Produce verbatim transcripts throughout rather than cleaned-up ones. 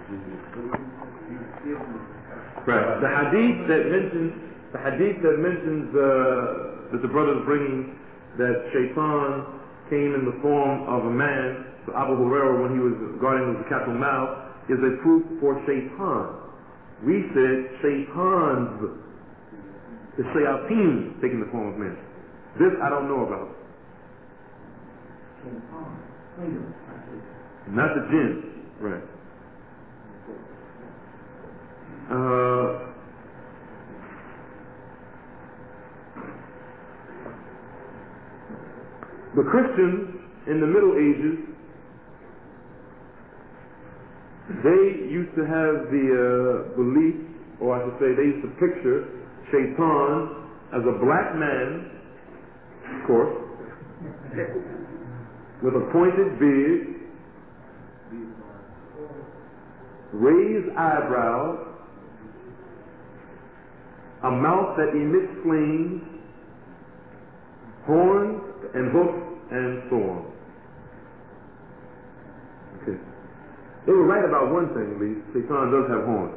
Right. The hadith that mentions the hadith that mentions uh, that the brother is bringing that Shaitan came in the form of a man to Abu Hurairah when he was guarding the Zakat al-Mal is a proof for Shaitan. We said Shaitans, the Shayateen taking the form of men. This I don't know about. Not the jinn, right? Uh, the Christians in the Middle Ages, they used to have the uh, belief, or I should say, they used to picture Shaitan as a black man, of course, with a pointed beard, raised eyebrows, a mouth that emits flames, horns and hoofs, and so on. Okay. They were right about one thing at least. Shaitan does have horns.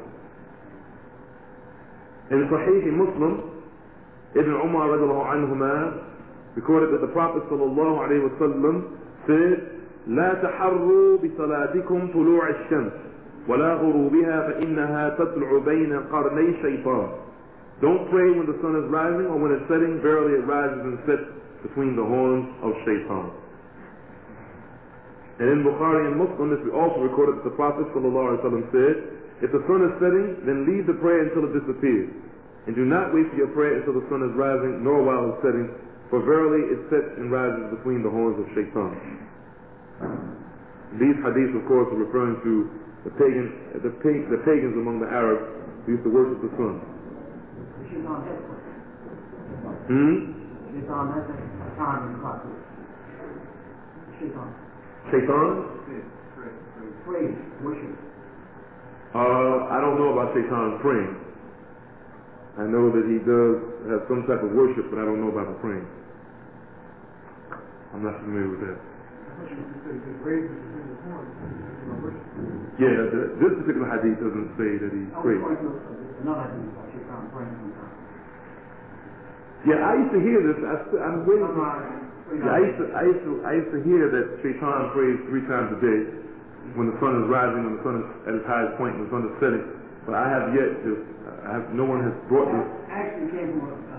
In Sahih Muslim, Ibn Umar radiallahu anhuma recorded that the Prophet sallallahu alayhi wa sallam said, لا تحروا بصلاتكم طلوع الشمس ولا غروبها فإنها تطلع بين قرني شيطان. Don't pray when the sun is rising or when it's setting. Verily it rises and sets between the horns of Shaitan. And in Bukhari and Muslim, this we also recorded that the Prophet sallallahu alaihi wasallam said, if the sun is setting, then leave the prayer until it disappears. And do not wait for your prayer until the sun is rising, nor while it's setting, for verily it sets and rises between the horns of Shaitan. These hadiths, of course, are referring to the pagans, the, pag the pagans among the Arabs who used to worship the sun. Hmm? Shaitan? Pray, worship. Uh, I don't know about Shaitan praying. I know that he does have some type of worship, but I don't know about the praying. I'm not familiar with that. Yeah, the, this particular hadith doesn't say that he prayed. Yeah, I used to hear this. I, I'm waiting for. Yeah, I used to, I used to, I used to hear that Shaitan prays three times a day, when the sun is rising, when the sun is at its highest point, when the sun is setting. But I have yet to. I have, no one has brought this. Actually, came from uh,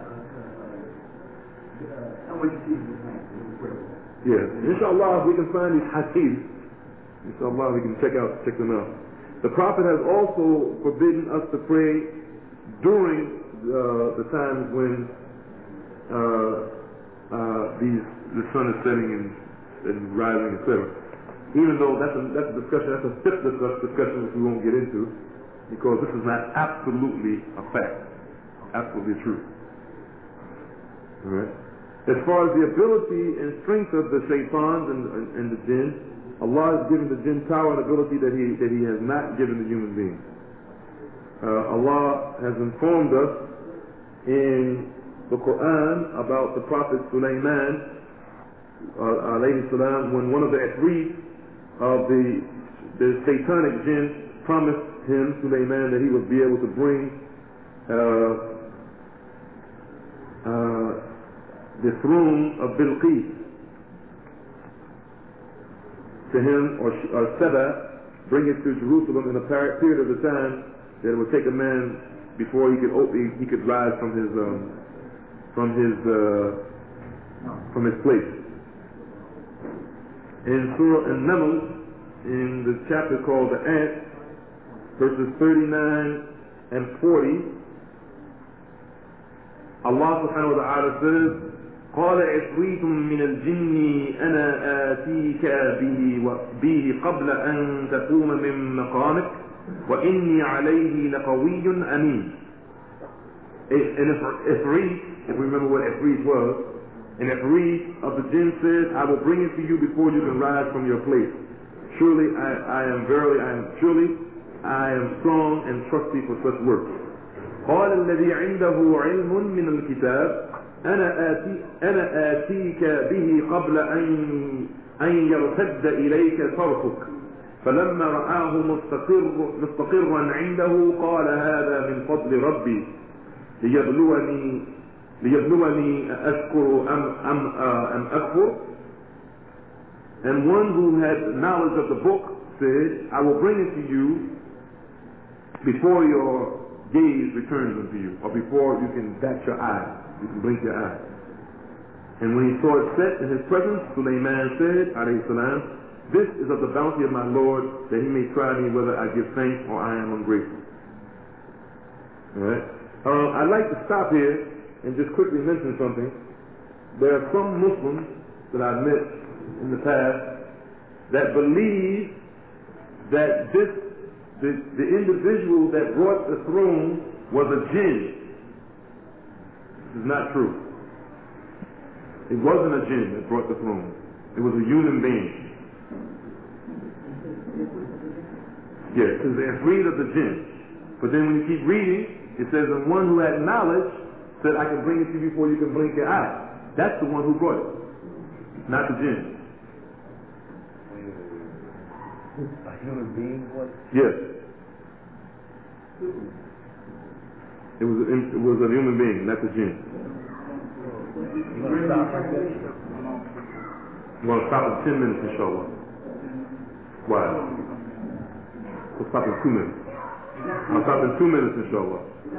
uh, uh, uh, yeah, inshallah, if we can find these hadiths, inshallah, we can check out, check them out. The Prophet has also forbidden us to pray during uh, the times when. Uh, Uh, these, the sun is setting and, and rising, et cetera. Even though that's a, that's a discussion, that's a fifth discussion which we won't get into, because this is not absolutely a fact, absolutely true. All right. As far as the ability and strength of the shaitans and, and, and the jinn, Allah has given the jinn power and ability that He that He has not given the human being. Uh, Allah has informed us in the Quran about the Prophet Sulaiman uh, alayhi salam, when one of the Ifrit of the the satanic jinn promised him, Sulaiman, that he would be able to bring uh, uh, the throne of Bilqis to him, or, or Saba, bring it to Jerusalem in a period of the time that it would take a man before he could open, he could rise from his um, from his uh, from his place. In Surah An-Naml, in the chapter called the Ant, verses thirty-nine and forty, Allah subhanahu wa ta'ala says, قال عفريت من الجن أنا آتيك به به قبل أن تقوم من مقامك وإني عليه لقوي أمين. And if Ifrit, if we remember what Ifrit was, and Ifrit of the jinn says, I will bring it to you before you can rise from your place. Surely I, I am verily, I am surely, I am strong and trusty for such work. قال الذي عنده علم من الكتاب أنا آتي أنا آتيك به قبل أن أن يرتد إليك طرفك فلما رآه مستقر مستقرا عنده قال هذا من فضل ربي ليبلوني ليبلوني أشكر أم أم uh, أم أكفر. And one who had knowledge of the book said, I will bring it to you before your gaze returns unto you, or before you can bat your eye, you can blink your eye. And when he saw it set in his presence, Sulaiman said, alayhi salam, this is of the bounty of my Lord, that he may try me whether I give thanks or I am ungrateful. Alright? Uh, I'd like to stop here and just quickly mention something. There are some Muslims that I've met in the past that believe that this the, the individual that brought the throne was a jinn. This is not true. It wasn't a jinn that brought the throne. It was a human being. Yeah, because they're afraid of the jinn. But then when you keep reading, it says, and one who had knowledge said, I can bring it to you before you can blink your eye. That's the one who brought it, not the jinn. A human being was? Yes. It was, it was a human being, not the jinn. You want to stop right there? I'm going to stop in ten minutes, inshallah. Why? We'll stop in two minutes. I'll stop in two minutes, inshallah.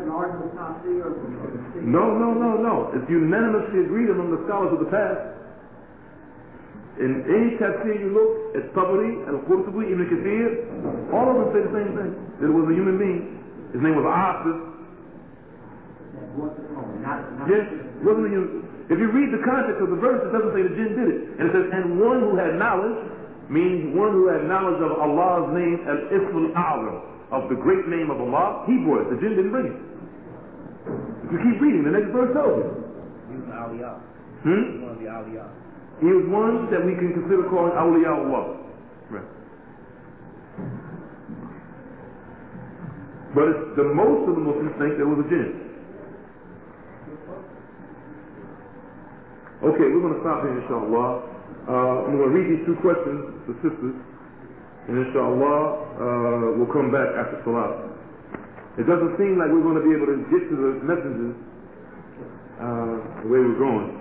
No, no, no, no. It's unanimously agreed among the scholars of the past. In any tafsir you look at Tabari, Al-Qurtubi, Ibn Kathir, all of them say the same thing. That it was a human being. His name was Asif. Yes, wasn't a human. If you read the context of the verse, it doesn't say the jinn did it. And it says, and one who had knowledge, means one who had knowledge of Allah's name, Al-Ism Al-A'zam, of the great name of Allah, he brought it. The jinn didn't bring it. If you keep reading, the next verse tells you. He was an awliya. Hmm? He was one of the awliya. He was one that we can consider calling awliya Allah. Right. But it's, the most of the Muslims think there was a jinn. Okay, we're going to stop here, inshallah. Uh, I'm going to read these two questions to sisters, and inshallah, uh, we'll come back after salat. It doesn't seem like we're going to be able to get to the messages uh, the way we're going.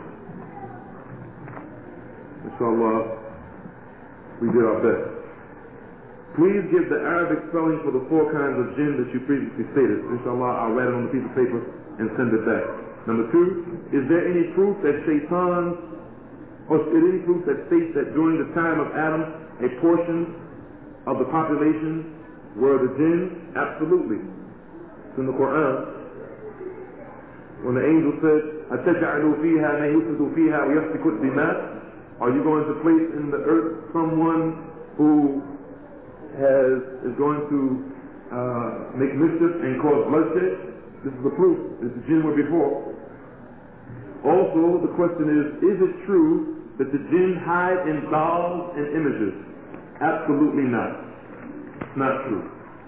Inshallah, we did our best. Please give the Arabic spelling for the four kinds of jinn that you previously stated. Inshallah, I'll write it on a piece of paper and send it back. Number two, is there any proof that shaitans, or is there any proof that states that during the time of Adam, a portion of the population were the jinn? Absolutely. It's in the Quran. When the angel said, أَتَجْعَلُوا فِيهَا مَنْ يُفْسِدُ فِيهَا وَيَسْفِكُ الدِّمَاءَ, are you going to place in the earth someone who has is going to uh, make mischief and cause bloodshed? This is the proof. This is the jinn were before. Also, the question is, is it true that the jinn hide in dolls and images? Absolutely not. It's not true.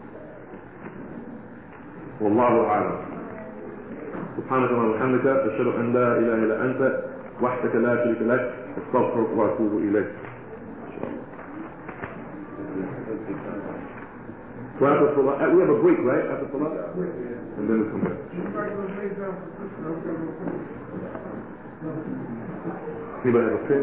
Wallahu a'lam. سبحانك اللهم وبحمدك أشهد أن لا إله إلا أنت وحدك لا شريك لك أستغفرك وأتوب إليك. So after Salah, we have a break, right? After Salah? And then we come back. Anybody have a pen?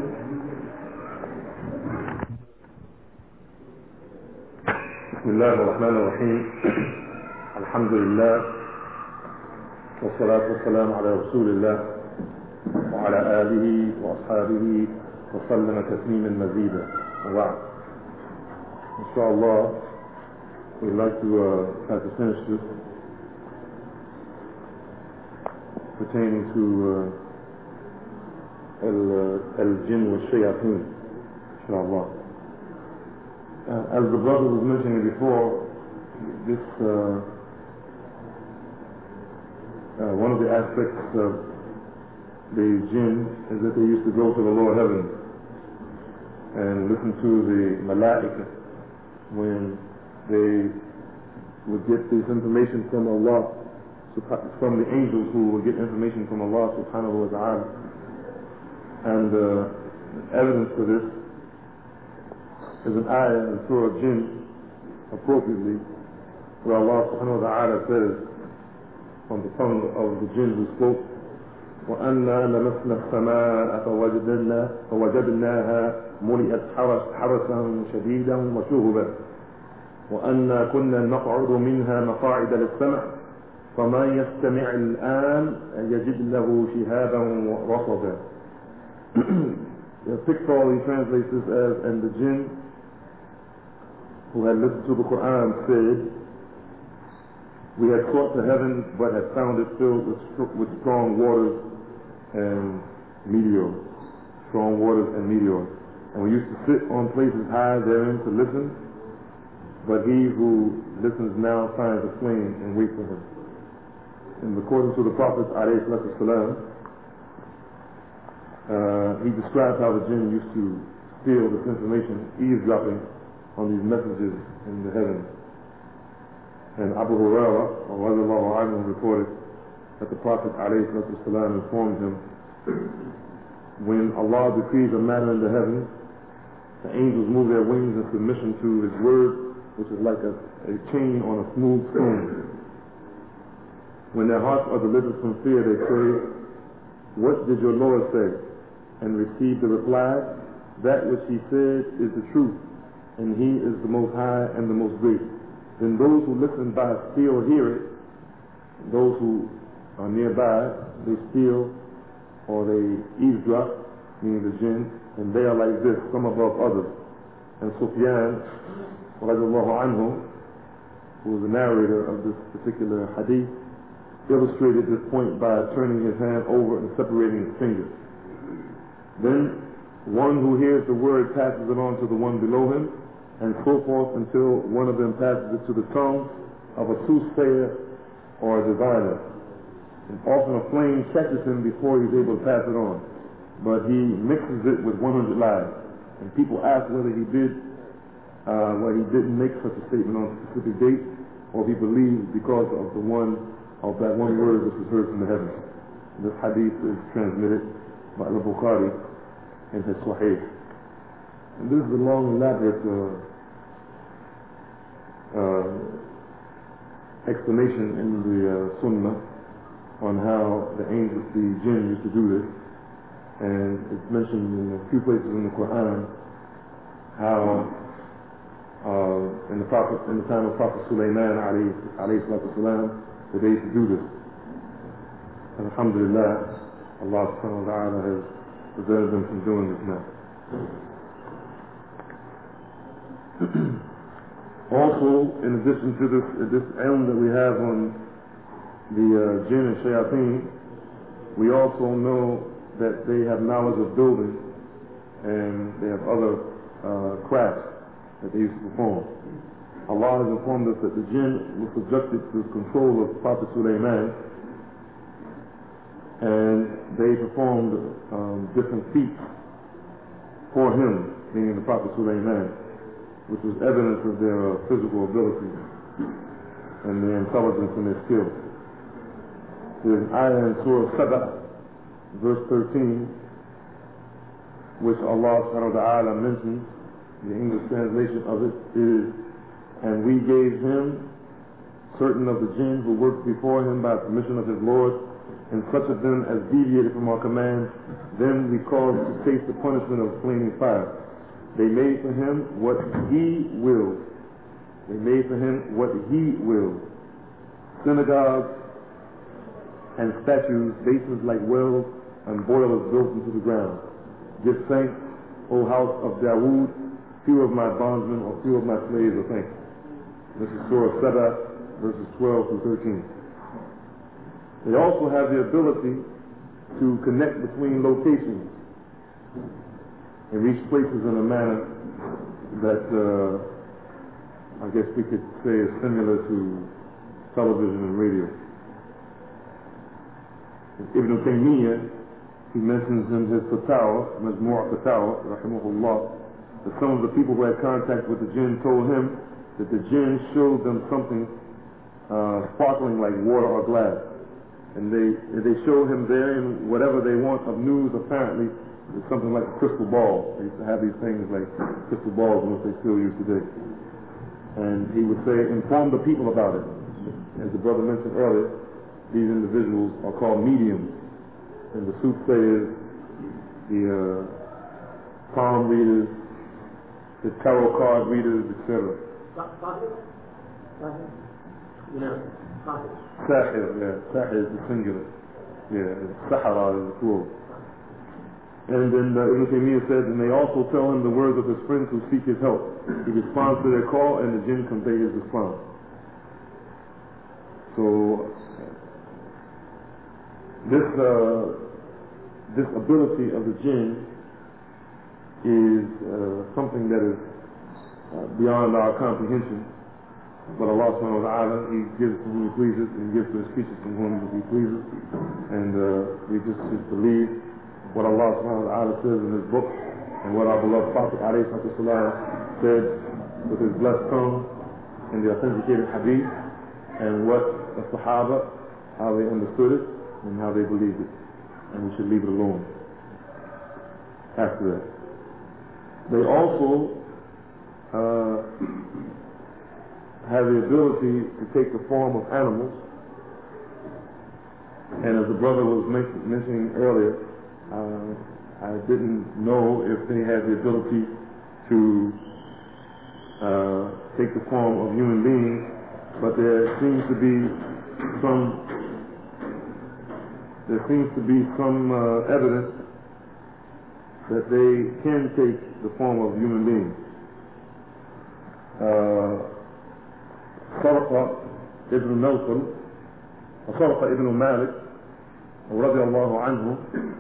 بسم الله الرحمن الرحيم. الحمد لله والصلاة والسلام على رسول الله وعلى آله وأصحابه وسلم تسليما مزيدا. وبعد. Inshallah, we'd like to uh, try to finish this pertaining to uh, al-jinn wa shayateen, inshallah. Uh, as the brother was mentioning before, this uh, uh, one of the aspects of the jinn is that they used to go to the lower heavens and listen to the malaika when they would get this information from Allah, from the angels who would get information from Allah subhanahu wa ta'ala. And uh, evidence for this There's an ayah in Surah Jinn, appropriately, where Allah subhanahu wa ta'ala says, on the tongue of the jinn who spoke, وَأَنَّا لَمَسْنَا السَّمَاءَ فَوَجَدْنَا فَوَجَدْنَاهَا مُلِئَتْ حَرَسًا شَدِيدًا وَشُهُبًا وَأَنَّا كُنَّا نَقْعُدُ مِنْهَا مَقَاعِدَ لِلسَّمْعِ فَمَنْ يَسْتَمِعِ الْآنَ يَجِدْ لَهُ شِهَابًا رَصَدًا. The Pickthall translates this as, and the jinn who had listened to the Quran said, we had sought the heavens but had found it filled with, with strong waters and meteors, strong waters and meteors. And we used to sit on places high therein to listen, but he who listens now finds a flame and waits for him. And according to the Prophet alayhi salatu wasalam, uh, he described how the jinn used to steal this information, eavesdropping on these messages in the heavens. And Abu Hurairah radiallahu anhu reported that the Prophet alayhi salatu wasalam informed him, when Allah decrees a matter in the heavens, the angels move their wings in submission to His word, which is like a, a chain on a smooth stone. When their hearts are delivered from fear, they say, what did your Lord say? And receive the reply, that which He said is the truth, and He is the Most High and the Most Great. Then those who listen by still hear it, those who are nearby, they steal or they eavesdrop, meaning the jinn, and they are like this, some above others. And Sufyan, radiallahu anhu, who was the narrator of this particular hadith, illustrated this point by turning his hand over and separating his fingers. Then one who hears the word passes it on to the one below him, and so forth until one of them passes it to the tongue of a soothsayer or a diviner. And often a flame catches him before he's able to pass it on, but he mixes it with one hundred lies. And people ask whether he did, uh, whether he didn't make such a statement on a specific date, or if he believes because of the one, of that one word which was heard from the heavens. This hadith is transmitted by Al-Bukhari in his Sahih. And this is a long, elaborate uh, uh, explanation in the uh, Sunnah on how the angels, the jinn, used to do this. And it's mentioned in a few places in the Quran how uh, in the Prophet, in the time of Prophet Sulaiman alayhi salatu wasalam, that they used to do this. And alhamdulillah, Allah subhanahu wa ta'ala has preserved them from doing this now. Also, in addition to this, uh, this ilm that we have on the uh, jinn and shayateen, we also know that they have knowledge of building and they have other uh, crafts that they used to perform. Allah has informed us that the jinn was subjected to the control of Prophet Sulaiman, and they performed um, different feats for him, meaning the Prophet Sulaiman, which was evidence of their uh, physical ability and their intelligence and their skill. There's an ayah in Surah Saba, verse thirteen, which Allah subhanahu wa ta'ala mentions. The English translation of it is, and we gave him certain of the jinn who worked before him by permission of his Lord, and such of them as deviated from our command, then we caused to taste the punishment of flaming fire. They made for him what he willed. They made for him what he willed. Synagogues and statues, basins like wells, and boilers built into the ground. Give thanks, O house of Dawood, few of my bondsmen or few of my slaves are thankful. This is Surah Saba, verses twelve through thirteen. They also have the ability to connect between locations and reach places in a manner that uh, I guess we could say is similar to television and radio. Ibn Taymiyyah, he mentions in his Fatawa, Majmu' Fatawa, rahimahullah, that some of the people who had contact with the jinn told him that the jinn showed them something uh, sparkling like water or glass. And they they showed him there in whatever they want of news, apparently, something like a crystal ball. They used to have these things like crystal balls, which they still use today. And he would say, inform the people about it. As the brother mentioned earlier, these individuals are called mediums. And the soothsayers, the uh, palm readers, the tarot card readers, et cetera. You know, Sahir, yeah. Sahir is the singular. Yeah, Sahara is the plural. And then uh, Ibn Taymiyyah said, and they also tell him the words of his friends who seek his help. He responds to their call, and the jinn convey his response. So, this uh, this ability of the jinn is uh, something that is uh, beyond our comprehension. But Allah subhanahu wa ta'ala, He gives to whom He pleases, and He gives to His creatures to whom He pleases. And uh, we just, just believe what Allah subhanahu wa ta'ala says in His book, and what our beloved Prophet alayhi salatu said with his blessed tongue in the authenticated hadith, and what the Sahaba, how they understood it, and how they believed it. And we should leave it alone after that. They also uh, have the ability to take the form of animals. And as the brother was men- mentioning earlier, uh, I didn't know if they had the ability to uh, take the form of human beings, but there seems to be some there seems to be some uh, evidence that they can take the form of human beings. Uh, Saraqa ibn Nawfal, Saraqa ibn Malik, radiallahu anhu,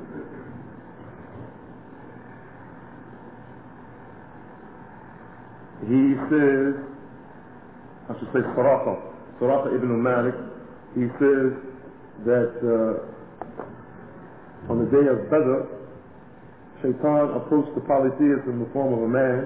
he says, I should say Saraqa, Saraqa ibn Malik, he says that uh, on the day of Badr, Shaitan approached the polytheists in the form of a man.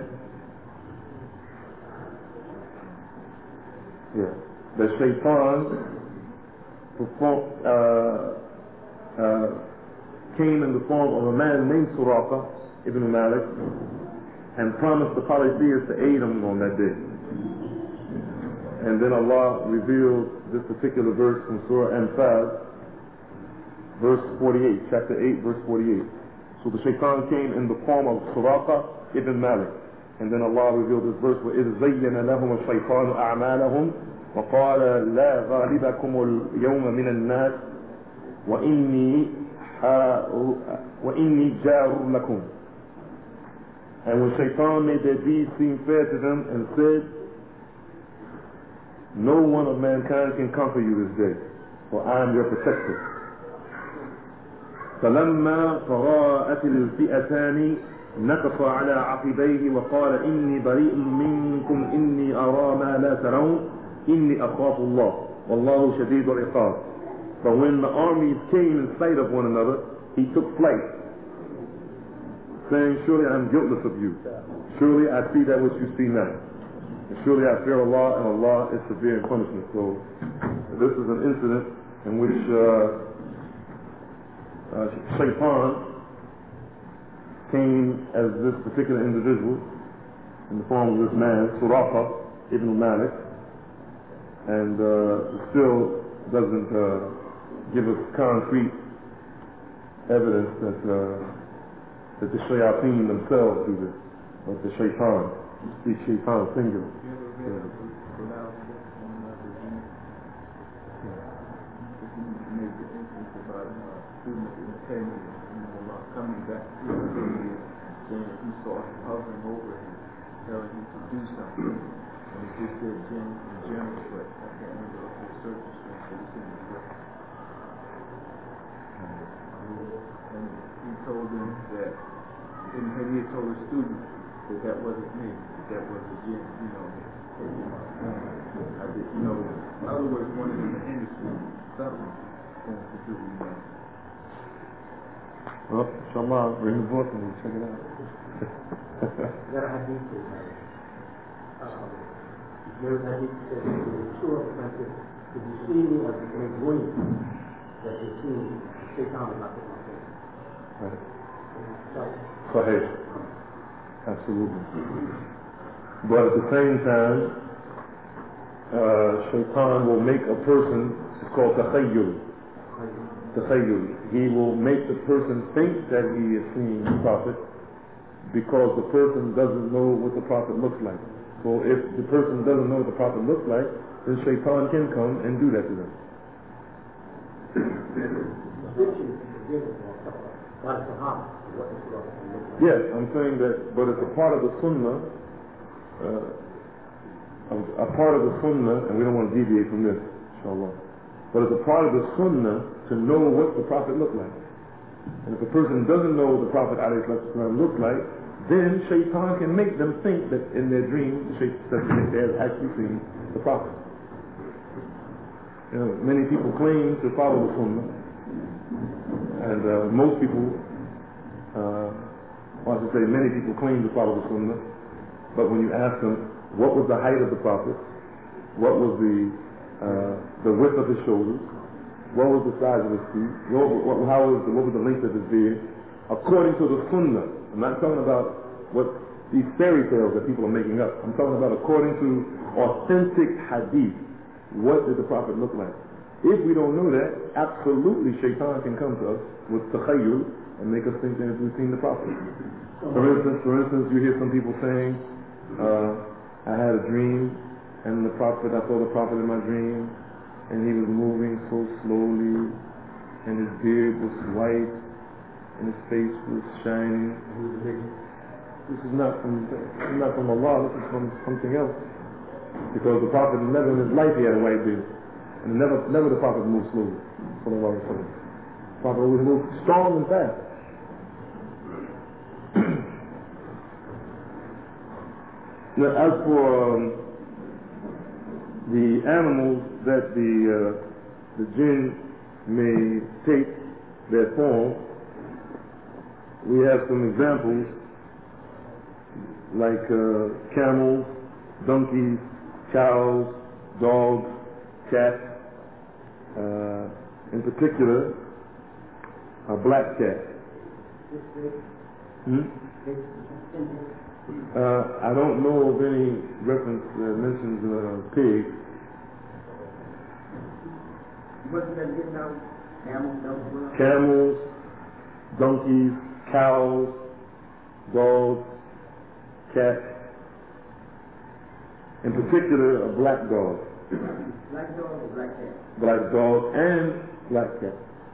Yeah. The Shaitan perform, uh, uh, came in the form of a man named Suraqa ibn Malik and promised the polytheists to aid him on that day. And then Allah revealed this particular verse from Surah Anfal, verse forty-eight, chapter eight, verse forty-eight. So the Shaitan came in the form of Suraqa ibn Malik. And then Allah revealed this verse, وَإِذْ زَيَّنَ لَهُمُ الشَّيْطَانُ أَعْمَالَهُمْ وَقَالَ لَا غَالِبَكُمُ الْيَوْمَ مِنَ النَّاسِ وَإِنِّي, وإني جَارٌ لَكُمْ. And when Shaitan made their deeds seem fair to them and said, no one of mankind can conquer you this day, for I am your protector. فلما تراءت الفئتان نكص على عقبيه وقال إني بريء منكم إني أرى ما لا ترون إني أخاف الله والله شديد العقاب. But when the armies came in sight of one another, he took flight, saying, surely I am guiltless of you. Surely I see that which you see not. And surely I fear Allah, and Allah is severe in punishment. So this is an incident in which uh, Uh, Shaitan came as this particular individual in the form of this man, Suraqa ibn Malik, and uh, still doesn't uh, give us concrete evidence that uh, that the Shayateen themselves do this, but the Shaitan, the Shaitan singular. Yeah. Coming back to the saying that he saw him hovering over him, telling him to do something. And he just said Jinn in general, but I can't remember the whole circumstance, but it's in the book. And he told them that, and he had told his students that that wasn't me, that that was a Jinn, you know. I did, you know, in other words, one in the industry, something going to do, you know. Well, inshallah, bring the book and we'll check it out. There are hadith in there. Um, there's a hadith that says, sure, if you see me or in a dream, that you see Shaitan is not in my face. Right. Sahih. Absolutely. But at the same time, uh, shaitan will make a person, it's called takhayyul. Takhayyul. He will make the person think that he is seeing the Prophet because the person doesn't know what the Prophet looks like. So if the person doesn't know what the Prophet looks like, then shaitan can come and do that to them. Yes, I'm saying that, but it's a part of the sunnah, uh, a, a part of the sunnah, and we don't want to deviate from this, inshallah. But it's a part of the sunnah to know what the Prophet looked like. And if a person doesn't know what the Prophet ﷺ looks like, then shaitan can make them think that in their dreams that they have actually seen the Prophet. You know, many people claim to follow the sunnah, and uh, most people, uh, well, I should say many people claim to follow the sunnah, but when you ask them what was the height of the Prophet, what was the uh, the width of his shoulders, what was the size of his feet, what, what, how was the, what was the length of his beard, according to the sunnah. I'm not talking about what these fairy tales that people are making up. I'm talking about according to authentic hadith. What did the Prophet look like? If we don't know that, absolutely shaitan can come to us with takhayyul and make us think that we've seen the Prophet. For instance, for instance, you hear some people saying, uh, I had a dream and the Prophet, I saw the Prophet in my dream and he was moving so slowly and his beard was white and his face was shining. This is not from, this is not from Allah, this is from something else. Because the Prophet never in his life he had a white beard. And never never the Prophet moved slowly. Sallallahu alaihi wasallam. The Prophet always moved strong and fast. Now as for um, the animals that the uh, the jinn may take their form, we have some examples like uh, camels, donkeys, cows, dogs, cats, uh, in particular, a black cat. Hmm? Uh, I don't know of any reference that mentions uh, pig. Camels, donkeys, cows, dogs, cats. In particular, a black dog. Black dog or black cat? Black dog and black cat.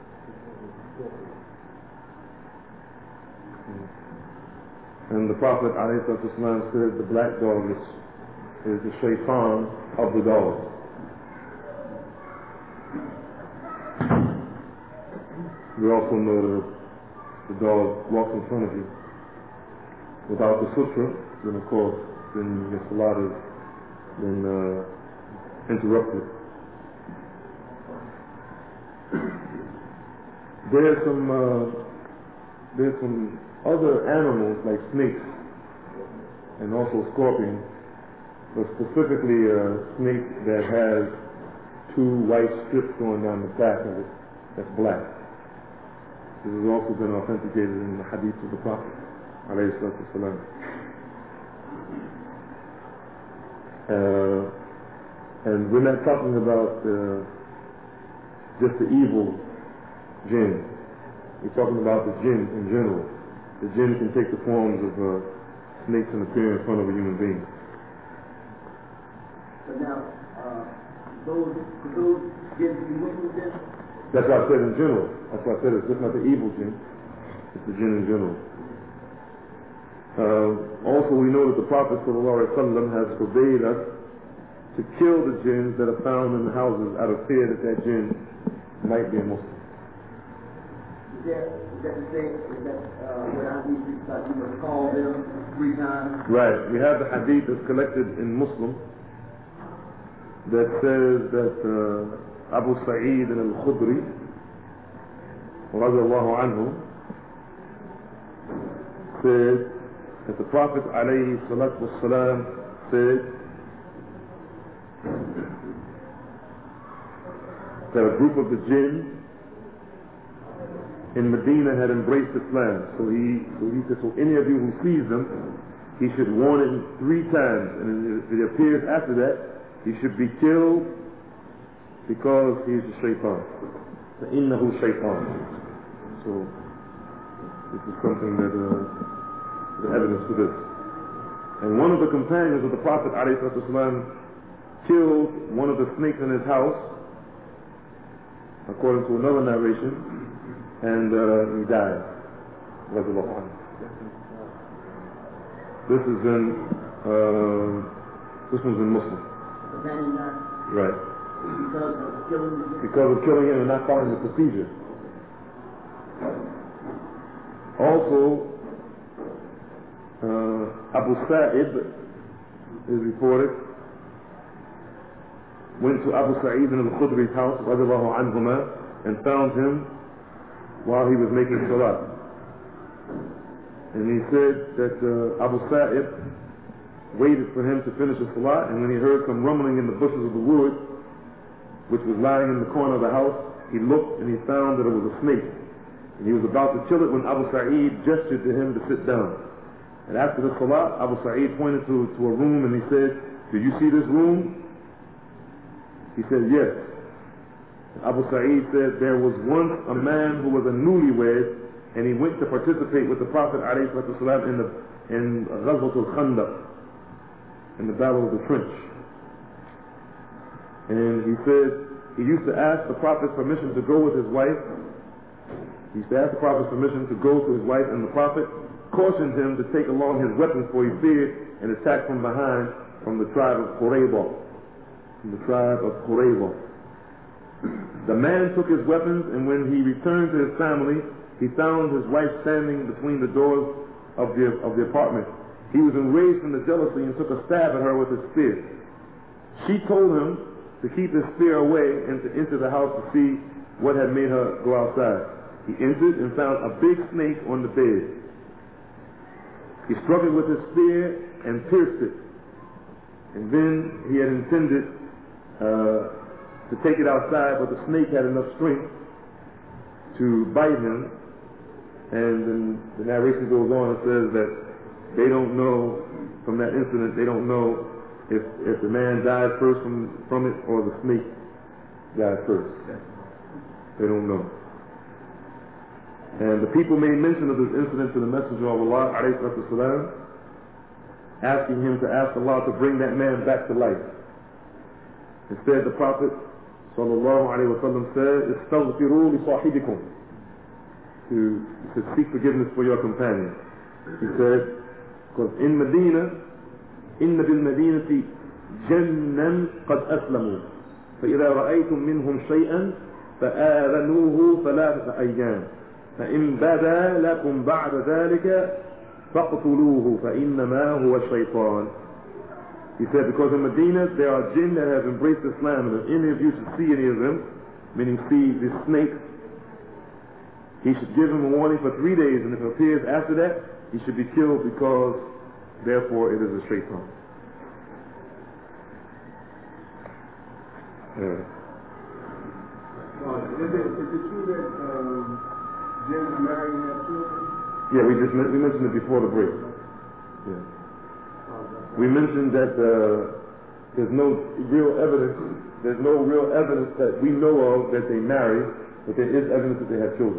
And the Prophet ﷺ said the black dog is, is the shaitan of the dog. We also know that the dog walks in front of you. Without the sutra, then of course, then your salat is then uh, interrupted. There's some uh, there's some other animals like snakes and also scorpions, but specifically a snake that has two white strips going down the back of it that's black. This has also been authenticated in the hadith of the Prophet alayhi salatu wasalam. Uh, and we're not talking about uh, just the evil jinn. We're talking about the jinn in general. The jinn can take the forms of uh, snakes and appear in front of a human being. But now, uh, those, those jinns be Muslims then? That's what I said in general. That's what I said. It's just not the evil jinn. It's the jinn in general. Uh, also, we know that the Prophet ﷺ has forbade us to kill the jinns that are found in the houses out of fear that that jinn might be a Muslim. Is that, is that the same? Is that uh, what I need to like, you must call them three times? Right. We have the hadith that's collected in Muslim that says that uh, Abu Sa'id al-Khudri radiallahu anhu said that the Prophet alayhi salatu wassalam said that a group of the jinn in Medina had embraced Islam. So he, so he said, so any of you who sees them, he should warn him three times. And if it appears after that, he should be killed because he is a shaitan. فَإِنَّهُ shaitan. So this is something that uh, the evidence for this. And one of the companions of the Prophet ﷺ killed one of the snakes in his house, according to another narration, and uh, he died. This is in uh, this one's in Muslim. Right. Because of killing him. Because of killing him and not following the procedure. Also, uh, Abu Sa'id is reported went to Abu Sa'id al-Khudri's house, radiallahu anhuma, and found him while he was making salat. And he said that uh, Abu Sa'id waited for him to finish the salat, and when he heard some rumbling in the bushes of the wood, which was lying in the corner of the house, he looked and he found that it was a snake. And he was about to kill it when Abu Sa'id gestured to him to sit down. And after the salat, Abu Sa'id pointed to, to a room and he said, "Do you see this room?" He said, "Yes." Abu Sa'id said, "There was once a man who was a newlywed, and he went to participate with the Prophet ﷺ in the in Ghazwat al-Khandaq, in the Battle of the Trench. And he said he used to ask the Prophet's permission to go with his wife. He used to ask the Prophet's permission to go to his wife, and the Prophet cautioned him to take along his weapons, for he feared an attack from behind from the tribe of Qurayza." From the tribe of Qurayza. The man took his weapons, and when he returned to his family, he found his wife standing between the doors of the of the apartment. He was enraged from the jealousy and took a stab at her with his spear. She told him to keep his spear away and to enter the house to see what had made her go outside. He entered and found a big snake on the bed. He struck it with his spear and pierced it. And then he had intended uh, to take it outside, but the snake had enough strength to bite him. And then the narration goes on and says that they don't know, from that incident, they don't know if if the man died first from, from it or the snake died first. They don't know. And the people made mention of this incident to the Messenger of Allah, alayhi salatu wasalam, asking him to ask Allah to bring that man back to life. Instead, the Prophet sallallahu alayhi wa sallam said, "Istaghfiru li sahibikum," to, to seek forgiveness for your companion. He said, because in Medina, إن بالمدينة جنا قد أسلموا فإذا رأيتم منهم شيئا فآذنوه ثلاثة أيام فإن بدا لكم بعد ذلك فاقتلوه فإنما هو الشيطان. He said, because in Medina there are jinn that have embraced Islam, and if any of you should see any of them, meaning see this snake, he should give him a warning for three days, and if it appears after that, he should be killed, because therefore it is a shaitan. Yeah. Well, is it, is it true that um, jinn are married and have children? Yeah, we just we mentioned it before the break. Yeah. We mentioned that uh, there's no real evidence. There's no real evidence that we know of that they marry, but there is evidence that they have children.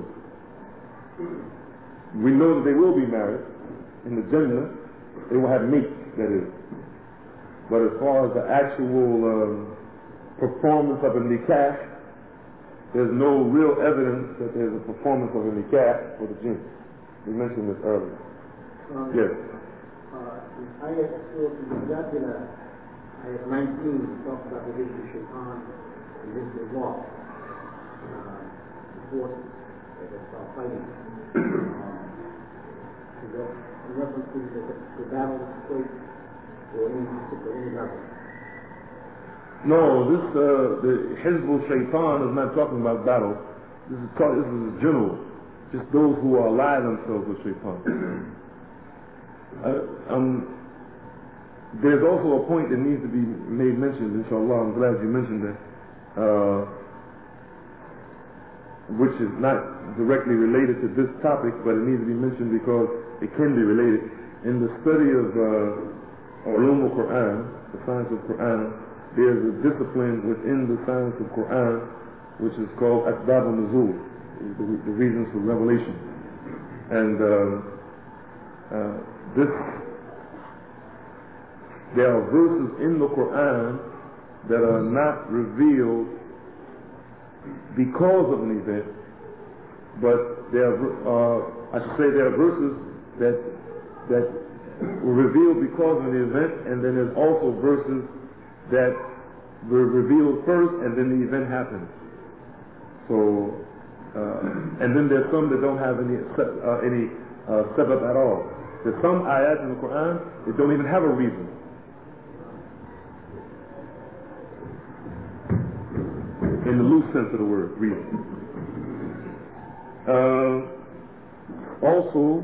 We know that they will be married in the Jannah. They will have mates, that is. But as far as the actual um, performance of a nikah, there's no real evidence that there's a performance of a nikah for the jinn. We mentioned this earlier. Um, Yes. Uh, ayat Surah Al-Mujadila, ayat nineteen, talks about the issue of shaitan and this is law. Uh, the forces that they start fighting. um, in reference to the, the battle equate or any particular any level. No, this uh, the Hizbul Shaitan is not talking about battle. This is talk, this is general. Just those who ally themselves with Shaitan. uh, um, there's also a point that needs to be made mention, inshallah. I'm glad you mentioned that. Uh, which is not directly related to this topic, but it needs to be mentioned because it can be related. In the study of uh, Ulum al-Quran, the science of Quran, there's a discipline within the science of Quran which is called Asbab al-Nuzul, the, the reasons for revelation. And uh, uh, this, there are verses in the Quran that are not revealed because of an event, but there are, uh, I should say there are verses that that were revealed because of the event, and then there's also verses that were revealed first and then the event happened. So, uh, and then there's some that don't have any uh, any uh, sabab at all. There's some ayat in the Quran that don't even have a reason. In the loose sense of the word, reason. Uh, also,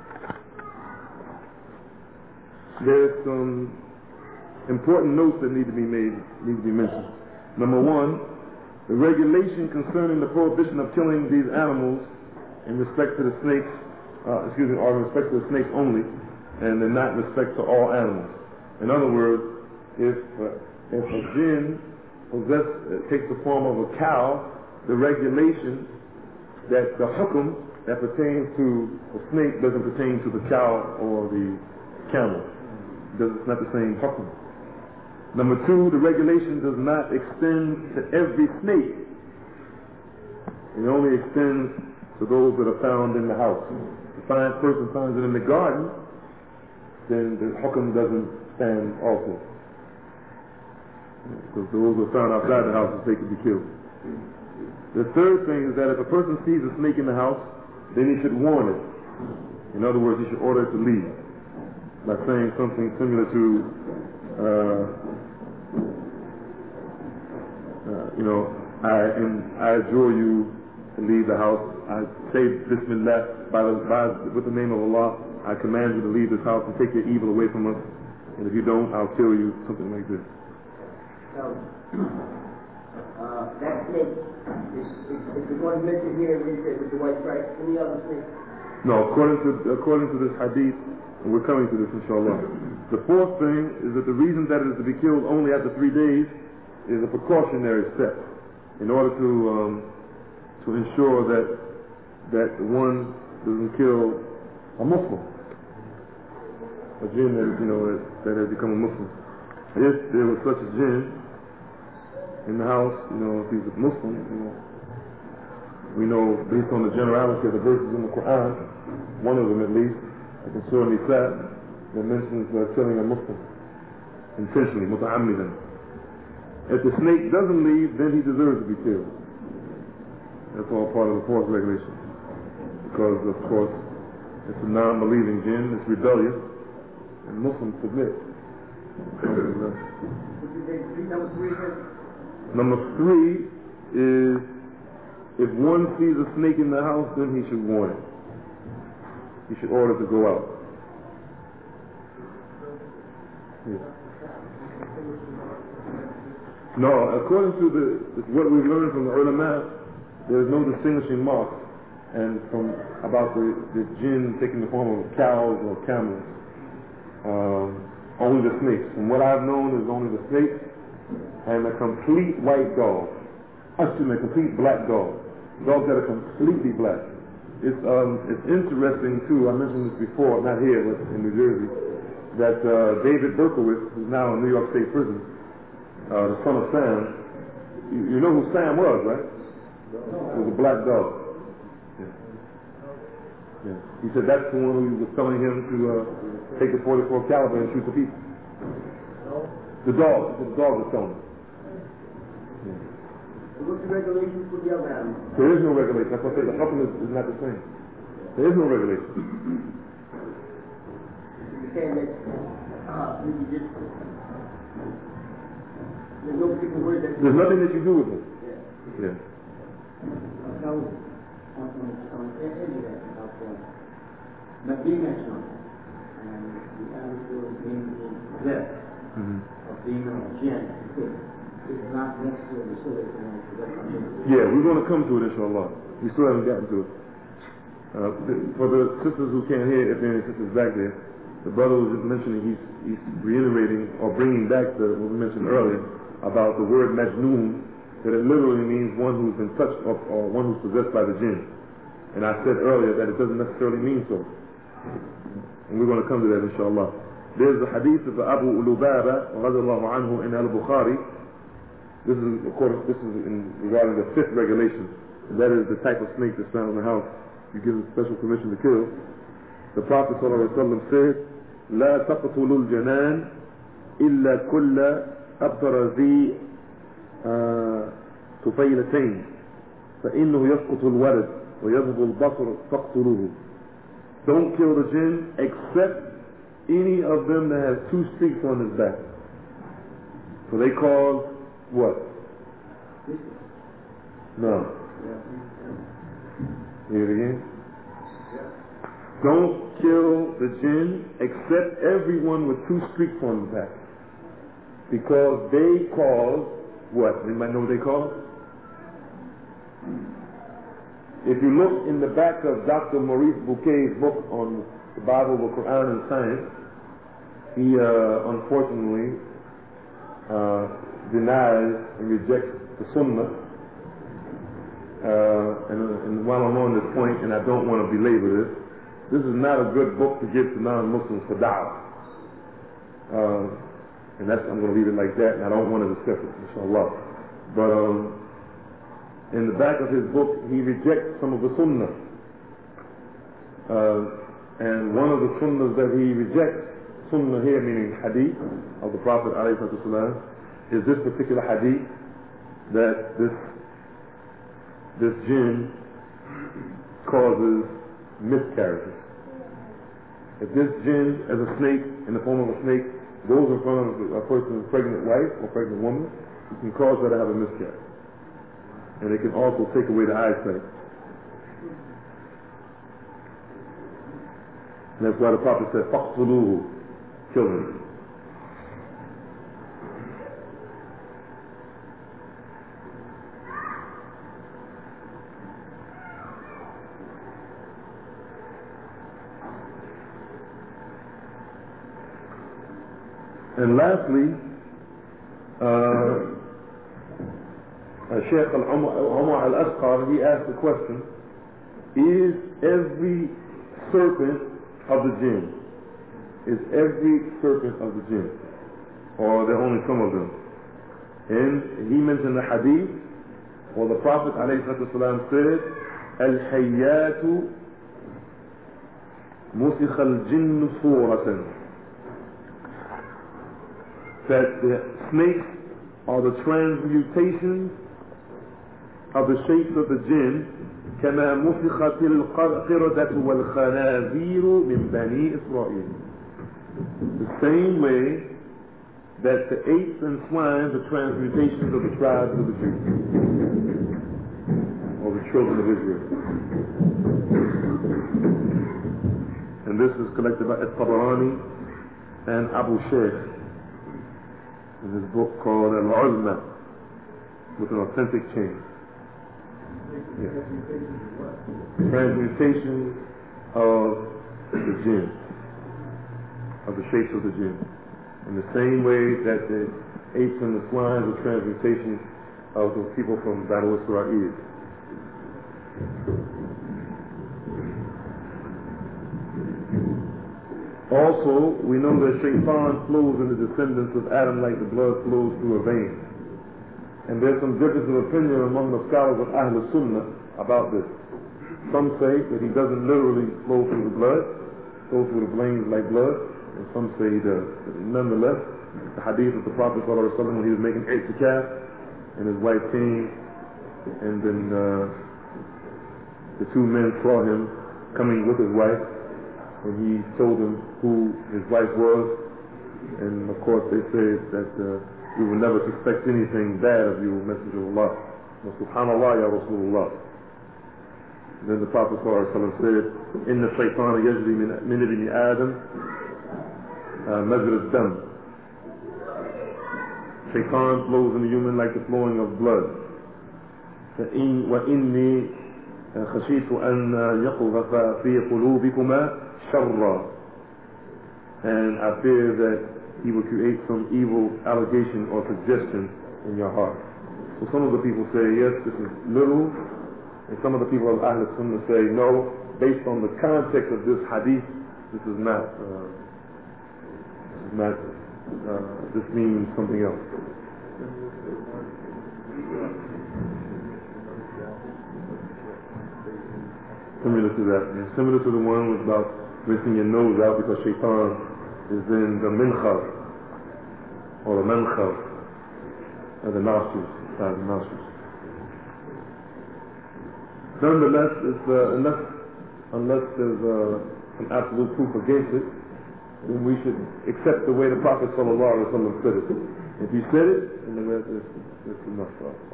there's some important notes that need to be made, need to be mentioned. Number one, the regulation concerning the prohibition of killing these animals in respect to the snakes, uh, excuse me, or in respect to the snakes only, and then not in respect to all animals. In other words, if uh, if a jinn possess, uh, takes the form of a cow, the regulation that the hukum that pertains to a snake doesn't pertain to the cow or the camel. It's not the same hukum. Number two, the regulation does not extend to every snake. It only extends to those that are found in the house. If a person finds it in the garden, then the hukum doesn't stand also. Because those who are found outside the house, they could be killed. The third thing is that if a person sees a snake in the house, then he should warn it. In other words, he should order it to leave. By saying something similar to, uh, uh, you know, I and I adjure you to leave the house. I say Bismillah by the, by, with the name of Allah. I command you to leave this house and take your evil away from us. And if you don't, I'll kill you. Something like this. So, uh, that snake is, is, is the one mentioned here with the, with the white stripe. Any other snake? No, according to according to this hadith, and we're coming to this inshallah. The fourth thing is that the reason that it is to be killed only after three days is a precautionary step in order to um, to ensure that that one doesn't kill a Muslim, a jinn that you know that, that has become a Muslim. If there was such a jinn in the house, you know, if he's a Muslim, you know, we know based on the generality of the verses in the Quran, one of them at least, like in Surah Nisa, that mentions uh, killing a Muslim intentionally, muta'ammidan. If the snake doesn't leave, then he deserves to be killed. That's all part of the fourth regulation. Because, of course, it's a non-believing jinn, it's rebellious, and Muslims submit. Number three is, if one sees a snake in the house, then he should warn it. He should order to go out. Yeah. No, according to the what we've learned from the ulama, there is no distinguishing mark, and from about the, the jinn taking the form of cows or camels. Um, only the snakes. From what I've known, is only the snakes and a complete white dog. Excuse me, a complete black dog. Dogs that are completely black. It's um, it's interesting too. I mentioned this before, not here, but in New Jersey, that uh, David Berkowitz, who's now in New York State Prison, uh, the son of Sam. You, you know who Sam was, right? It was a black dog. Yeah. Yeah. He said that's the one who was telling him to uh, take the forty-four caliber and shoot the people. The dog. The dog was telling him. Yeah. What's the regulation for the other animals? There is no regulation. That's what I said. The hukum is, is not the same. There is no regulation. You're saying that uh, you just, there's no particular word that... There's nothing that you do with it. Yeah. Yeah. So, on, on, on any of that, about uh, not being mentioned, and the animal being possessed Mm-hmm. of being a jinn, it's not necessarily so that it's Yeah, we're going to come to it, inshallah. We still haven't gotten to it. Uh, for the sisters who can't hear, if there are any sisters back there, the brother was just mentioning, he's, he's reiterating or bringing back the, what we mentioned earlier about the word majnoon, that it literally means one who's been touched or, or one who's possessed by the jinn. And I said earlier that it doesn't necessarily mean so. And we're going to come to that inshallah. There's the hadith of Abu Lubaba radiallahu anhu in al-Bukhari. This is, of course, this is in regarding the fifth regulation. And that is the type of snake that's found in the house. You give a special permission to kill. The Prophet ﷺ said, لا تقتلوا الجنان إلا كل أبطر ذي طفيلتين فإنه يسقط الولد ويذهب البصر فاقتلوه. Don't kill the jinn except any of them that has two streaks on his back. So they cause what? No. Hear it again. Don't kill the jinn except everyone with two streaks on the back. Because they cause what? Anybody know what they cause? If you look in the back of Doctor Maurice Bouquet's book on the Bible, the Quran, and science, he uh, unfortunately uh, denies and rejects the Sunnah. Uh, and, and while I'm on this point, and I don't want to belabor this, this is not a good book to give to non-Muslims for da'wah. Uh, and that's, I'm going to leave it like that, and I don't want to discuss it, inshallah. But um, in the back of his book, he rejects some of the sunnah. Uh, and one of the sunnahs that he rejects, sunnah here meaning hadith of the Prophet ﷺ, is this particular hadith that this this jinn causes miscarriages. If this jinn, as a snake, in the form of a snake, goes in front of a person's pregnant wife or pregnant woman, it can cause her to have a miscarriage. And it can also take away the eyesight. And that's why the Prophet said, فَقْتُلُوهُ, kill him. And lastly, uh, Shaykh Umar al-Asqar, he asked the question, is every serpent of the jinn, is every serpent of the jinn, or are there only some of them? And he mentioned the hadith, or the Prophet ﷺ said, Al-Hayyatu Musikh al-Jinn suratan, that the snakes are the transmutations of the shapes of the jinn, كما مسخت القردة والخنازير من بني إسرائيل. The same way that the apes and swines are transmutations of the tribes of the Jews, or the children of Israel. And this is collected by At-Tabarani and Abu Shaykh in his book called Al-Ulma, with an authentic chain. Yeah. Transmutation of the jinn, of the shapes of the jinn. In the same way that the apes and the swines are transmutations of the people from Banu Israel. Also, we know that shaitan flows in the descendants of Adam like the blood flows through a vein. And there's some difference of opinion among the scholars of Ahl Sunnah about this. Some say that he doesn't literally flow through the blood, flow through the veins like blood, and some say he does. But nonetheless, the hadith of the Prophet ﷺ when he was making i'tikaf, and his wife came, and then uh, the two men saw him coming with his wife, and he told them who his wife was, and of course they said that uh, we will never suspect anything bad of you, Messenger of Allah. Wa subhanallah ya Rasulullah. And then the Prophet ﷺ said, Inna shaytana yajri min ibn Adam majra ad-dam. Shaitan flows in the human like the flowing of blood. وَإِنِّي خشيت أن يقذف في قلوبكما شرا, and I fear that he will create some evil allegation or suggestion in your heart. So some of the people say yes, this is literal, and some of the people of Ahl Sunnah say no, based on the context of this hadith, this is not, uh, this is not, uh, this means something else. Similar to that, and similar to the one about rinsing your nose out because shaitan is in the minkhar, or the mankhar, or the nostrils, side of the nostrils. Nonetheless, it's, uh, unless, unless there's uh, some absolute proof against it, then we should accept the way the Prophet sallallahu alaihi wasallam said it. If he said it, then the rest is, is enough for us.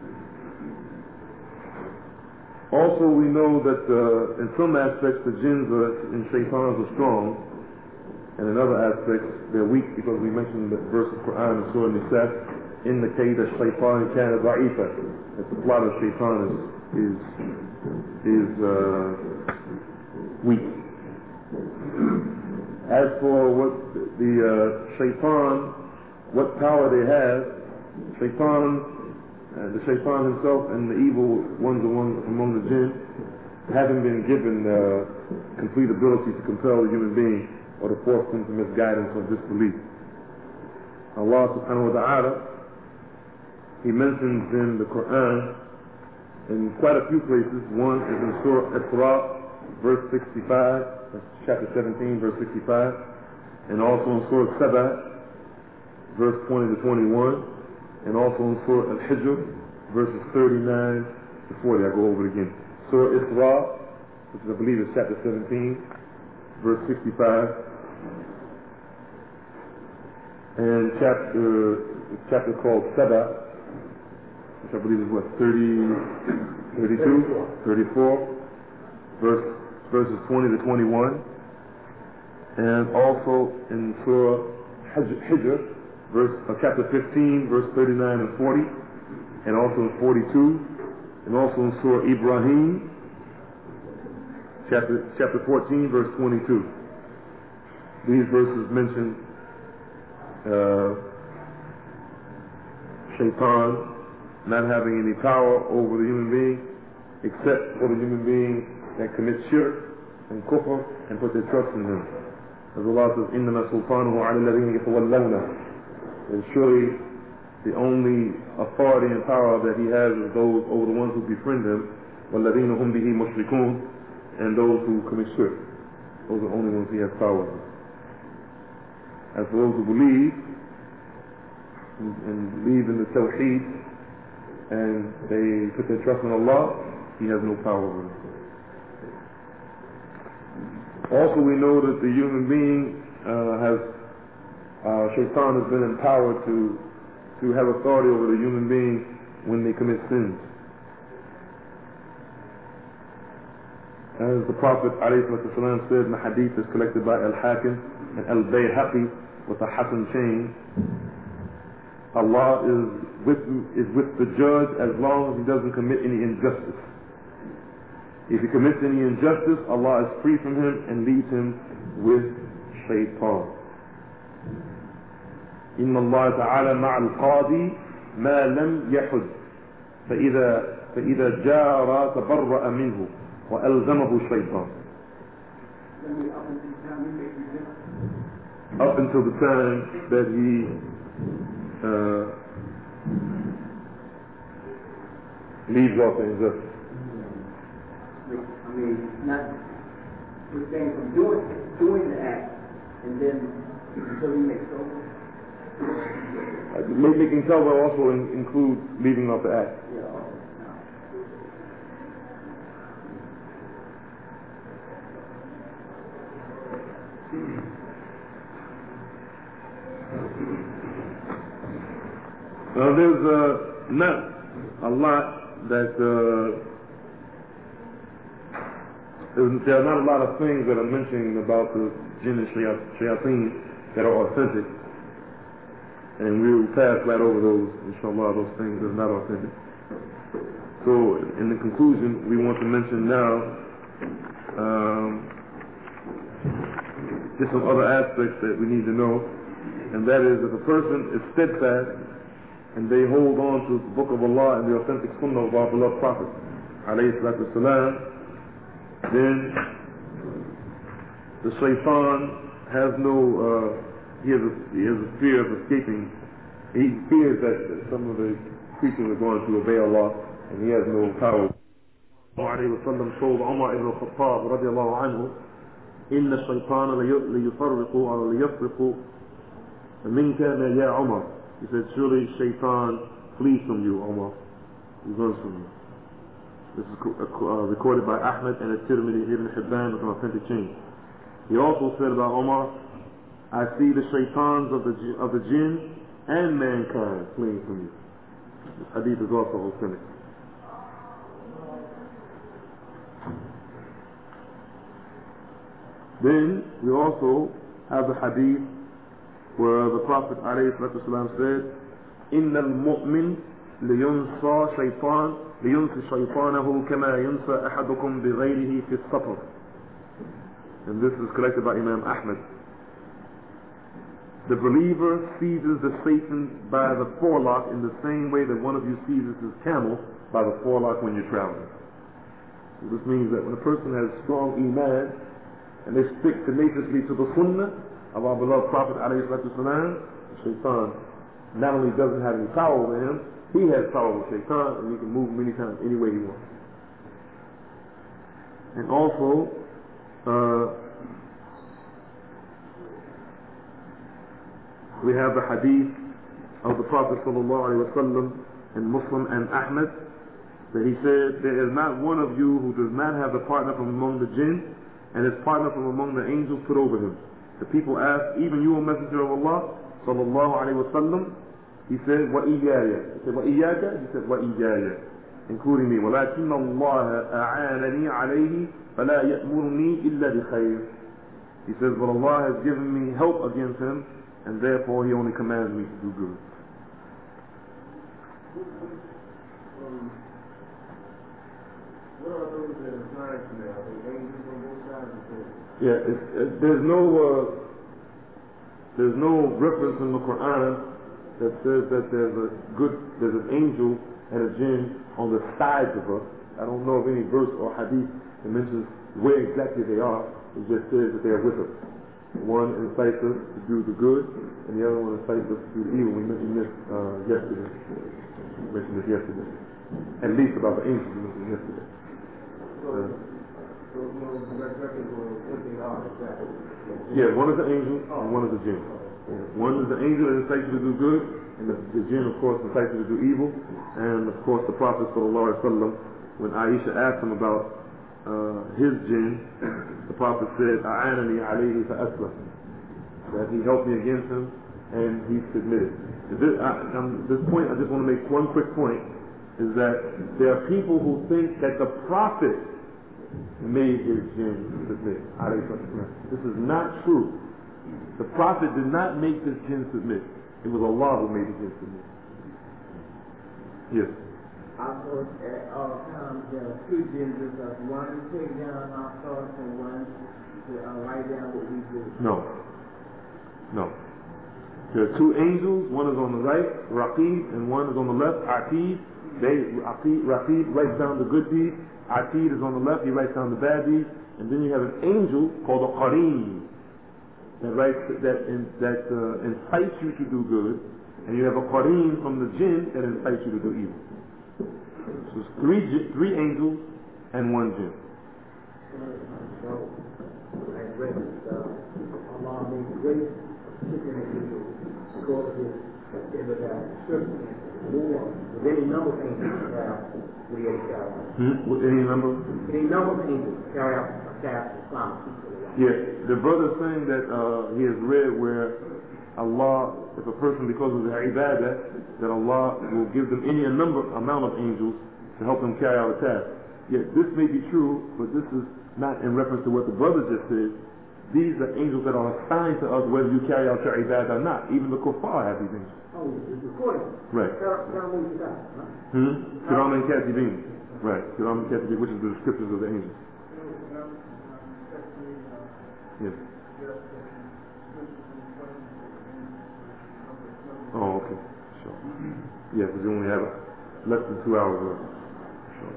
Also, we know that uh, in some aspects the jinns are, and shaitans are strong, and in other aspects they're weak, because we mentioned the verse of Quran in Surah Nisa, in the case of shaitan kana da'ifa, that the plot of shaitan is is, is uh, weak. As for what the uh, shaitan, what power they have, shaitan, Uh, the shaitan himself and the evil ones among, among the jinn haven't been given uh, complete ability to compel the human being or to force them to misguidance or disbelief. Allah subhanahu wa ta'ala, He mentions in the Quran in quite a few places. One is in Surah Isra, verse sixty-five, that's chapter seventeen, verse sixty-five, and also in Surah Saba, verse twenty to twenty-one, and also in Surah Al-Hijr, verses thirty-nine to forty. I go over it again. Surah Isra, which I believe is chapter seventeen, verse sixty-five, and chapter a chapter called Saba, which I believe is what, thirty, thirty-two, thirty-four, verse, verses twenty to twenty-one, and also in Surah Hijr, Verse, uh, chapter fifteen, verse thirty-nine and forty, and also in forty-two, and also in Surah Ibrahim, chapter chapter fourteen, verse twenty-two. These verses mention uh, shaitan not having any power over the human being, except for the human being that commits shirk and kufr and put their trust in him. As Allah says, إِنَّمَا سُلْطَانُهُ عَلَى الَّذِينَ يَتَوَلَّوْنَهُ. And surely the only authority and power that he has is those over the ones who befriend him, وَالَّذِينَ هُمْ بِهِ مُشْرِكُونَ, and those who commit shirk. Those are the only ones he has power over. As for those who believe and, and believe in the Tawheed and they put their trust in Allah, he has no power over them. Also, we know that the human being uh, has Uh, shaitan has been empowered to to have authority over the human being when they commit sins. As the Prophet ﷺ said in the hadith that's collected by Al-Hakim and Al-Bayhaqi with a Hasan chain, Allah is with, is with the judge as long as he doesn't commit any injustice. If he commits any injustice, Allah is free from him and leaves him with shaitan. إن الله تعالى مع القاضي ما لم يحد فإذا فإذا جار تبرأ منه وألزمه الشيطان. Up until the time that he uh, leaves off the injustice. I mean, not we're saying from doing doing the act and then until he makes over. Uh, making tawbah also in, includes leaving off the act. Now there's uh, not a lot that uh, there are not a lot of things that are mentioned about the jinn and shayateen that are authentic. And we will pass right over those, inshallah, those things that are not authentic. So in the conclusion, we want to mention now um, just some other aspects that we need to know, and that is if a person is steadfast and they hold on to the book of Allah and the authentic sunnah of our beloved Prophet alayhi salatu wasalam, then the shaitan has no, uh, he, has a, he has a fear of escaping. He fears that some of the creatures are going to obey Allah, and he has no power. عليه وسلم told Umar ibn al-Khattab رضي الله عنه إن الشيطان ليفرق أو ليفرق منك ما يا عمر. He said, surely shaitan flees from you, Umar. He runs from you. This is uh, recorded by Ahmad and At-Tirmidhi, Ibn Hibban with an authentic chain. He also said about Umar, I see the shaitans of the of the jinn and mankind fleeing from you. This hadith is also authentic. Then we also have the hadith where the Prophet ﷺ said, إِنَّ الْمُؤْمِنِ لِيُنْصَى شَيْطَانِ لِيُنْصِ شَيْطَانَهُ كَمَا يُنْصَى أَحَدُكُمْ بِغَيْرِهِ فِي السَّفَرِ. And this is collected by Imam Ahmad. The believer seizes the Satan by the forelock in the same way that one of you seizes his camel by the forelock when you're traveling. So this means that when a person has strong iman and they stick tenaciously to the sunnah of our beloved Prophet alayhi salatu wasalam, the shaitan not only doesn't have any power over him, he has power over shaitan, and he can move him anytime, any way he wants. And also, uh, we have the hadith of the Prophet sallallahu alaihi wasallam in Muslim and Ahmad, that he said, there is not one of you who does not have a partner from among the jinn and his partner from among the angels put over him. The people asked, even you, O Messenger of Allah sallallahu alaihi wasallam? He said, وَإِيَّايَ. He said, وَإِيَّاكَ? He said, وَإِيَّايَ, including me. وَلَكِنَّ اللَّهَ أَعَانَنِي عَلَيْهِ فَلَا يَأْمُرُنِي إِلَّا بِخَيْرٍ. He says, but Allah has given me help against him, and therefore he only commands me to do good. Um, what are those that are signs now? The angels on both sides of the Yeah, it's, it, there's no uh, there's no reference in the Quran that says that there's a good there's an angel and a jinn on the sides of us. I don't know of any verse or hadith that mentions where exactly they are. It just says that they are with us. One incites us to do the good, and the other one incites us to do the evil. We mentioned this uh, yesterday. We mentioned this yesterday. At least about the angels we mentioned yesterday. So, Uh, so no direct record of what they are exactly. Yeah, one is an angel and one is a jinn. One is the angel that incites you to do good, and the, the jinn, of course, incites you to do evil. And of course, the Prophet sallallahu alaihi wasallam, when Aisha asked him about uh, his jinn, the Prophet said, "A'anani alayhi fa'aslam," that he helped me against him and he submitted. This, I, um, this point, I just want to make one quick point, is that there are people who think that the Prophet made his jinn submit. This is not true. The Prophet did not make this jinn submit. It was Allah who made the jinn submit. Yes. Also, at all times, there are two jinns with us. One to take down our thoughts and one to uh, write down what we do. No. No. There are two angels. One is on the right, Raqib, and one is on the left, Atid. They, Raqib writes down the good deeds. Atid is on the left, he writes down the bad deeds. And then you have an angel called a Qareem that writes that in, that uh, incites you to do good, and you have a Qareem from the jinn that incites you to do evil. So it's three three angels and one jinn. So, I read uh, Allah made great chicken and eagle because of his scripture. More than any number of angels have created carry out. Hmm? With any number? Any number of angels carry out a task of Islam. Yes, the brother is saying that uh, he has read where Allah, if a person, because of their ibadah, that Allah will give them any number amount of angels to help them carry out a task. Yet this may be true, but this is not in reference to what the brother just said. These are angels that are assigned to us whether you carry out your ibadah or not. Even the kuffar have these angels. Oh, the recording. Right. Kiram Kitab. Hmm? Kiram and Katibin. Right. Kiram and Katibin, which is the descriptions of the angels. Yes. Oh, okay. Sure. Yeah, because you only have less than two hours left. Sure.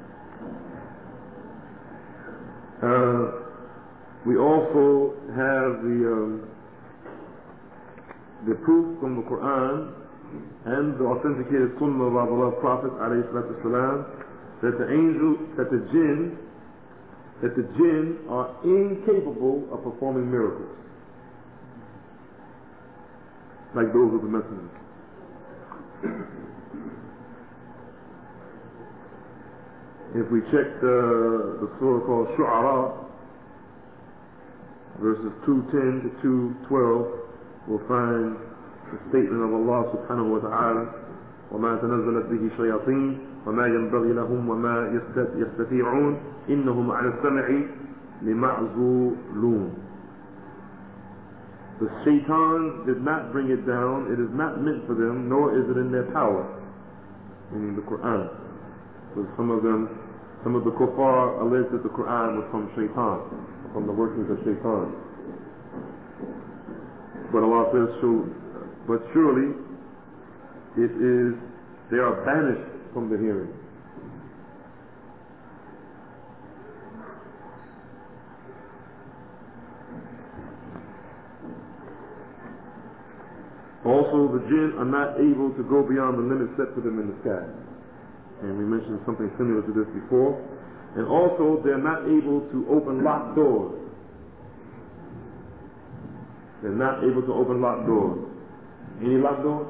Uh, we also have the um, the proof from the Quran and the authenticated Sunnah of our beloved Prophet ﷺ that the angels, that the jinn, that the jinn are incapable of performing miracles like those of the messengers. If we check the, the surah called Shu'ara, verses two ten to two twelve, we'll find the statement of Allah subhanahu wa ta'ala, وَمَا تَنَزَّلَتْ بِهِ شَيَاطِينَ وَمَا يَنبَغِي لَهُمْ وَمَا يَسْتَطِيعُونَ إِنَّهُمْ عَلَى السَّمْعِ لِمَعْزُولُونَ. The shaitan did not bring it down. It is not meant for them, nor is it in their power. Meaning the Quran. So some of them, some of the kuffar alleged that the Quran was from shaitan, from the workings of shaitan. But Allah says, so, but surely it is, they are banished from the hearing. Also, the jinn are not able to go beyond the limit set for them in the sky. And we mentioned something similar to this before. And also, they're not able to open locked doors. They're not able to open locked doors. Any locked doors?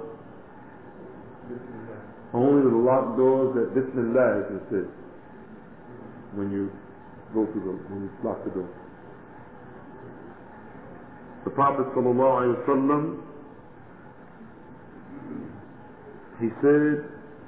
Only the locked doors that Bismillah is said when you go through them, when you lock the door. The Prophet sallallahu alaihi wasallam, he said,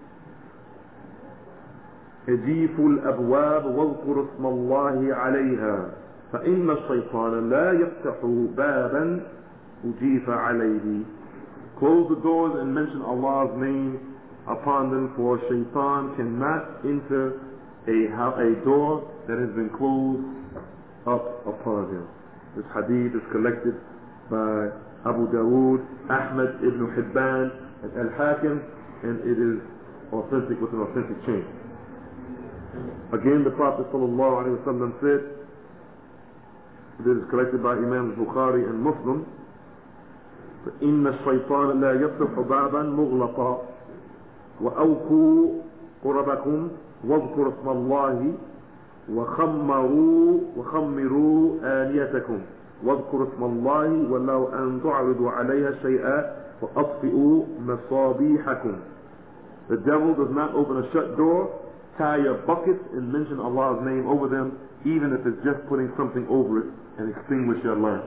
اجيفوا الأبواب واذكروا اسم الله عليها فإن الشيطان لا يفتح بابا أجيف عليه. Close the doors and mention Allah's name upon them, for shaitan cannot enter a, a door that has been closed up upon him. This hadith is collected by Abu Dawood, Ahmad ibn Hibban, and Al-Hakim, and it is authentic with an authentic chain. Again, the Prophet sallallahu alaihi wasallam said, this is collected by Imam Bukhari and Muslim, فإن الشيطان لا يفتح بابا مغلقا وأوكوا قربكم واذكروا اسم الله وخمروا وخمروا آنيتكم واذكروا اسم الله ولو أن تعرضوا عليها شيئا وأطفئوا مصابيحكم. The devil does not open a shut door. Tie your buckets and mention Allah's name over them, even if it's just putting something over it, and extinguish your lamp.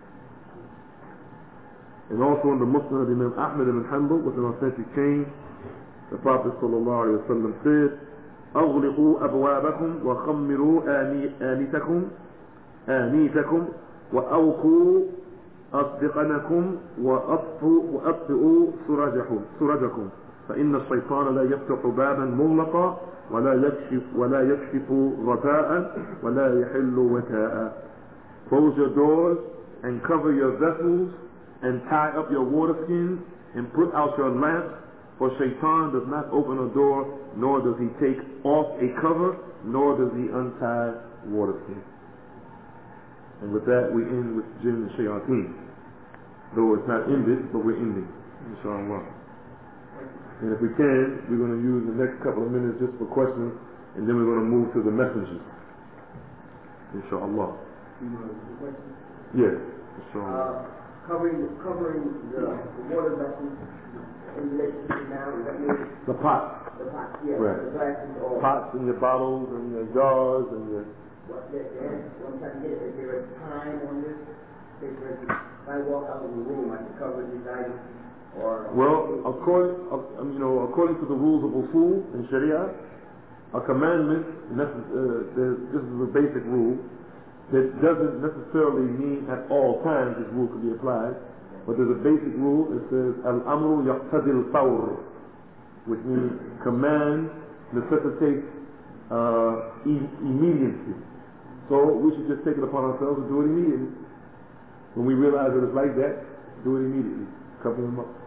And also in the Muslim of Imam Ahmad ibn Hanbal with an authentic chain, the Prophet sallallahu alaihi wasallam said, أغلقوا أبوابكم وخمروا آنيتكم آنيتكم وأوقوا أصدقنكم وأطفئوا سرجكم سرجكم فإن الشيطان لا يفتح بابا مغلقا ولا يكشف ولا يكشف غطاء ولا يحل وكاء. Close your doors and cover your vessels and tie up your water skins and put out your lamps, for shaitan does not open a door, nor does he take off a cover, nor does he untie water skins. And with that we end with jinn and shayateen. Though it's not ended, but we're ending, inshallah. And if we can, we're going to use the next couple of minutes just for questions, and then we're going to move to the messengers, inshallah. Yes, inshallah. Uh, covering covering the, the water vessels in relation to now, does that mean The pots. the pots, yeah, Right. the glasses, or Pots and your bottles and your jars and your... what, the, the, what I'm trying to get at, is there a time on this? Say, for instance, if I walk out of the room, I can cover these items, or... Well, according, uh, you know, according to the rules of usul in Sharia, a commandment, necess- uh, this is a basic rule, that doesn't necessarily mean at all times this rule could be applied. But there's a basic rule. It says al-amru yaqtadi al-fawr, which means command necessitates uh, e- immediacy. So we should just take it upon ourselves and do it immediately. When we realize that it's like that, do it immediately. Couple them up.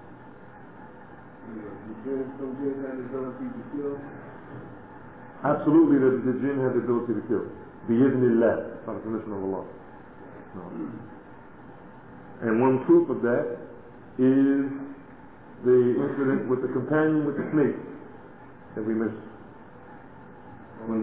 Absolutely, the, the jinn has the ability to kill. Bi-idhnillah, by the permission of Allah. No. And one proof of that is the incident with the companion with the snake that we mentioned. When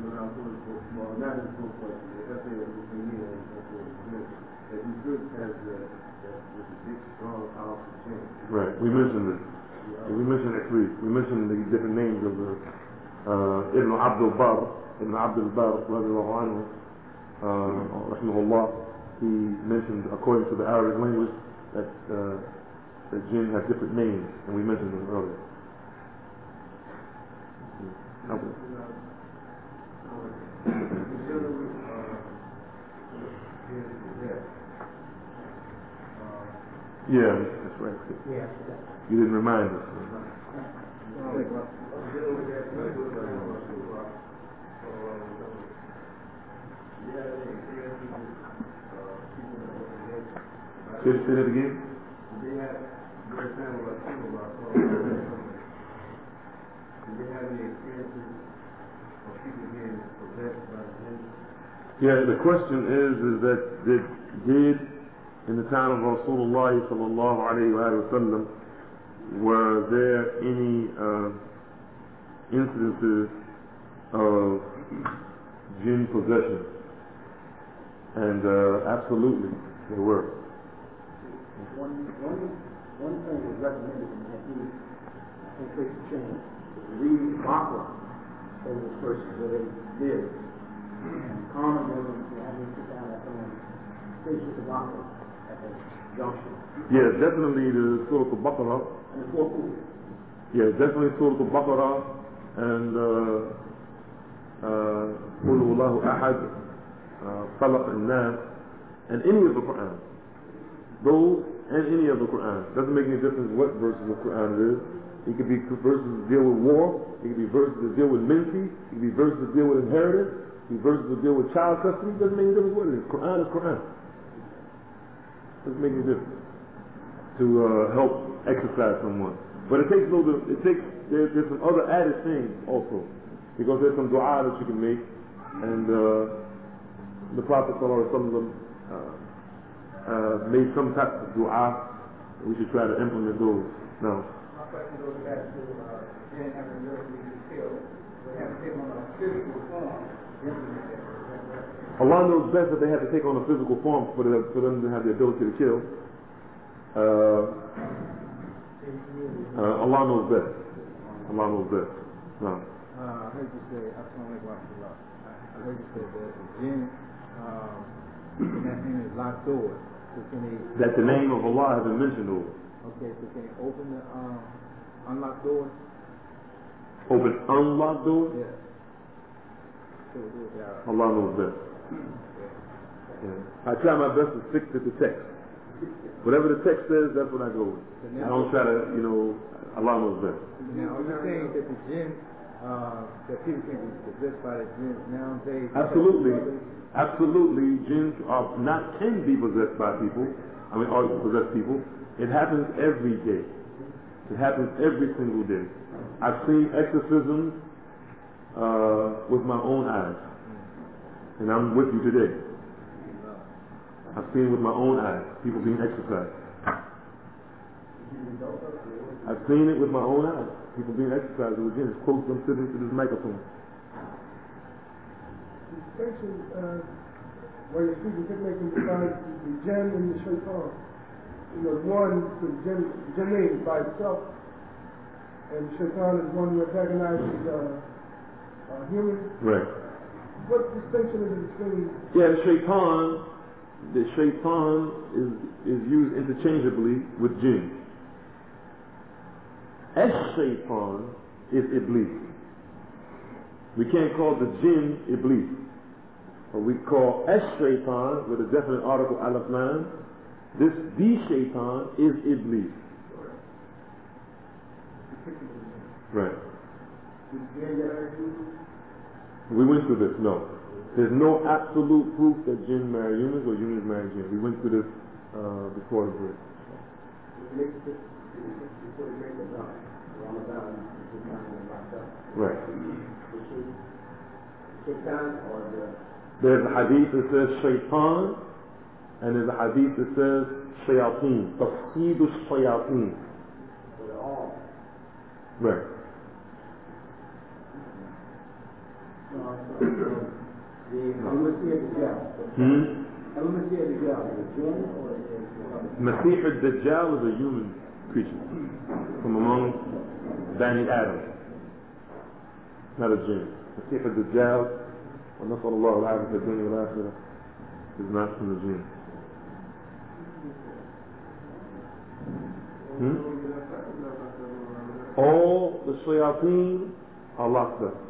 right, we mentioned it. We mentioned actually, we mentioned the different names of the uh, Ibn Abdul Bar, Ibn Abdul Bar, radiallahu anhu, uh, rahimahullah. He mentioned, according to the Arabic language, that uh, the jinn have different names, and we mentioned them earlier. Okay. Yeah, that's right. You didn't remind us. Say, say that again. Yeah, the question is, is that did, did in the time of Rasulullah sallallahu alayhi wa sallam, were there any uh, incidences of jinn possession? And uh, absolutely, there were. One, one, one thing is recommended in that he, I think, takes a change. Read Baqarah over the persons where they live. And common wisdom, you have to sit down at someone, face with the Baqarah at the junction. Yeah, definitely the Surah Al-Baqarah. And the four Qul. Yeah, definitely Surah Al-Baqarah and Qul Huwallahu Ahad, Falaq and Nas, and any of the Quran. Those and any of the Quran. Doesn't make any difference what verses of the Quran it is. It could be verses that deal with war. It could be verses that deal with mincy. It could be verses that deal with inheritance. It could be verses that deal with child custody. Doesn't make any difference what it is. Quran is Quran. Doesn't make any difference to uh, help exercise someone. But it takes a little bit. It takes there, there's some other added things also, because there's some du'a that you can make, and uh, the Prophet sallallahu alaihi wasallam uh, uh, made some type of du'a. We should try to implement those now. question goes back to uh, Jen having the ability to kill, but have to take on a physical form. Allah knows best that they have to take on a physical form for, the, for them to have the ability to kill. Uh, uh, Allah knows best. Allah knows best. No. Uh, I heard you say, I heard you say that the jinn, um, that name is locked doors. So can they, that the name of Allah has been mentioned over. Okay, so can they open the um, unlocked doors? Open unlocked doors? Yeah. So do it, yeah. Allah knows best. Yeah. I try my best to stick to the text. Whatever the text says, that's what I go with. I don't try to, you know, Allah knows best. Now, are you saying that the jinn, uh, that people can be possessed by the jinn nowadays? Absolutely. Absolutely. Jinns are not, can be possessed by people. I mean, or possess people. It happens every day. It happens every single day. I've seen exorcisms uh, with my own eyes. And I'm with you today. I've seen with my own eyes people being exorcised. I've seen it with my own eyes. People being exorcised with jinns. Close them sitting to this microphone. Distinction, uh, where you're speaking, could make them divide the jinn and the shaitan. You know, one, the jinn, jinn is by itself, and the shaitan is one who antagonizes uh, uh, humans. Right. What distinction is it between? Yeah, the shaitan, the shaitan is is used interchangeably with jinn. Ash-shaitan is Iblis. We can't call the jinn Iblis. But we call Ash-shaitan with a definite article alif lam This the shaitan is Iblis. Right. We went through this. No. There's no absolute proof that jinn marry humans or humans marry jinn. We went through this uh, before the break. Right. There's a hadith that says shaitan, and there's a hadith that says shayateen. Tafseedu shayateen. Right. Hmm? Masih al-Dajjal is a human creature from among Bani Adam. Not a jinn. Masih al-Dajjal, وَنَسَأَلُ اللَّهُ الْعَافِيَةَ فِي الدُّنْيَا وَالْآخِرَةِ, is not from the jinn. Hmm? All the shayateen are locked up.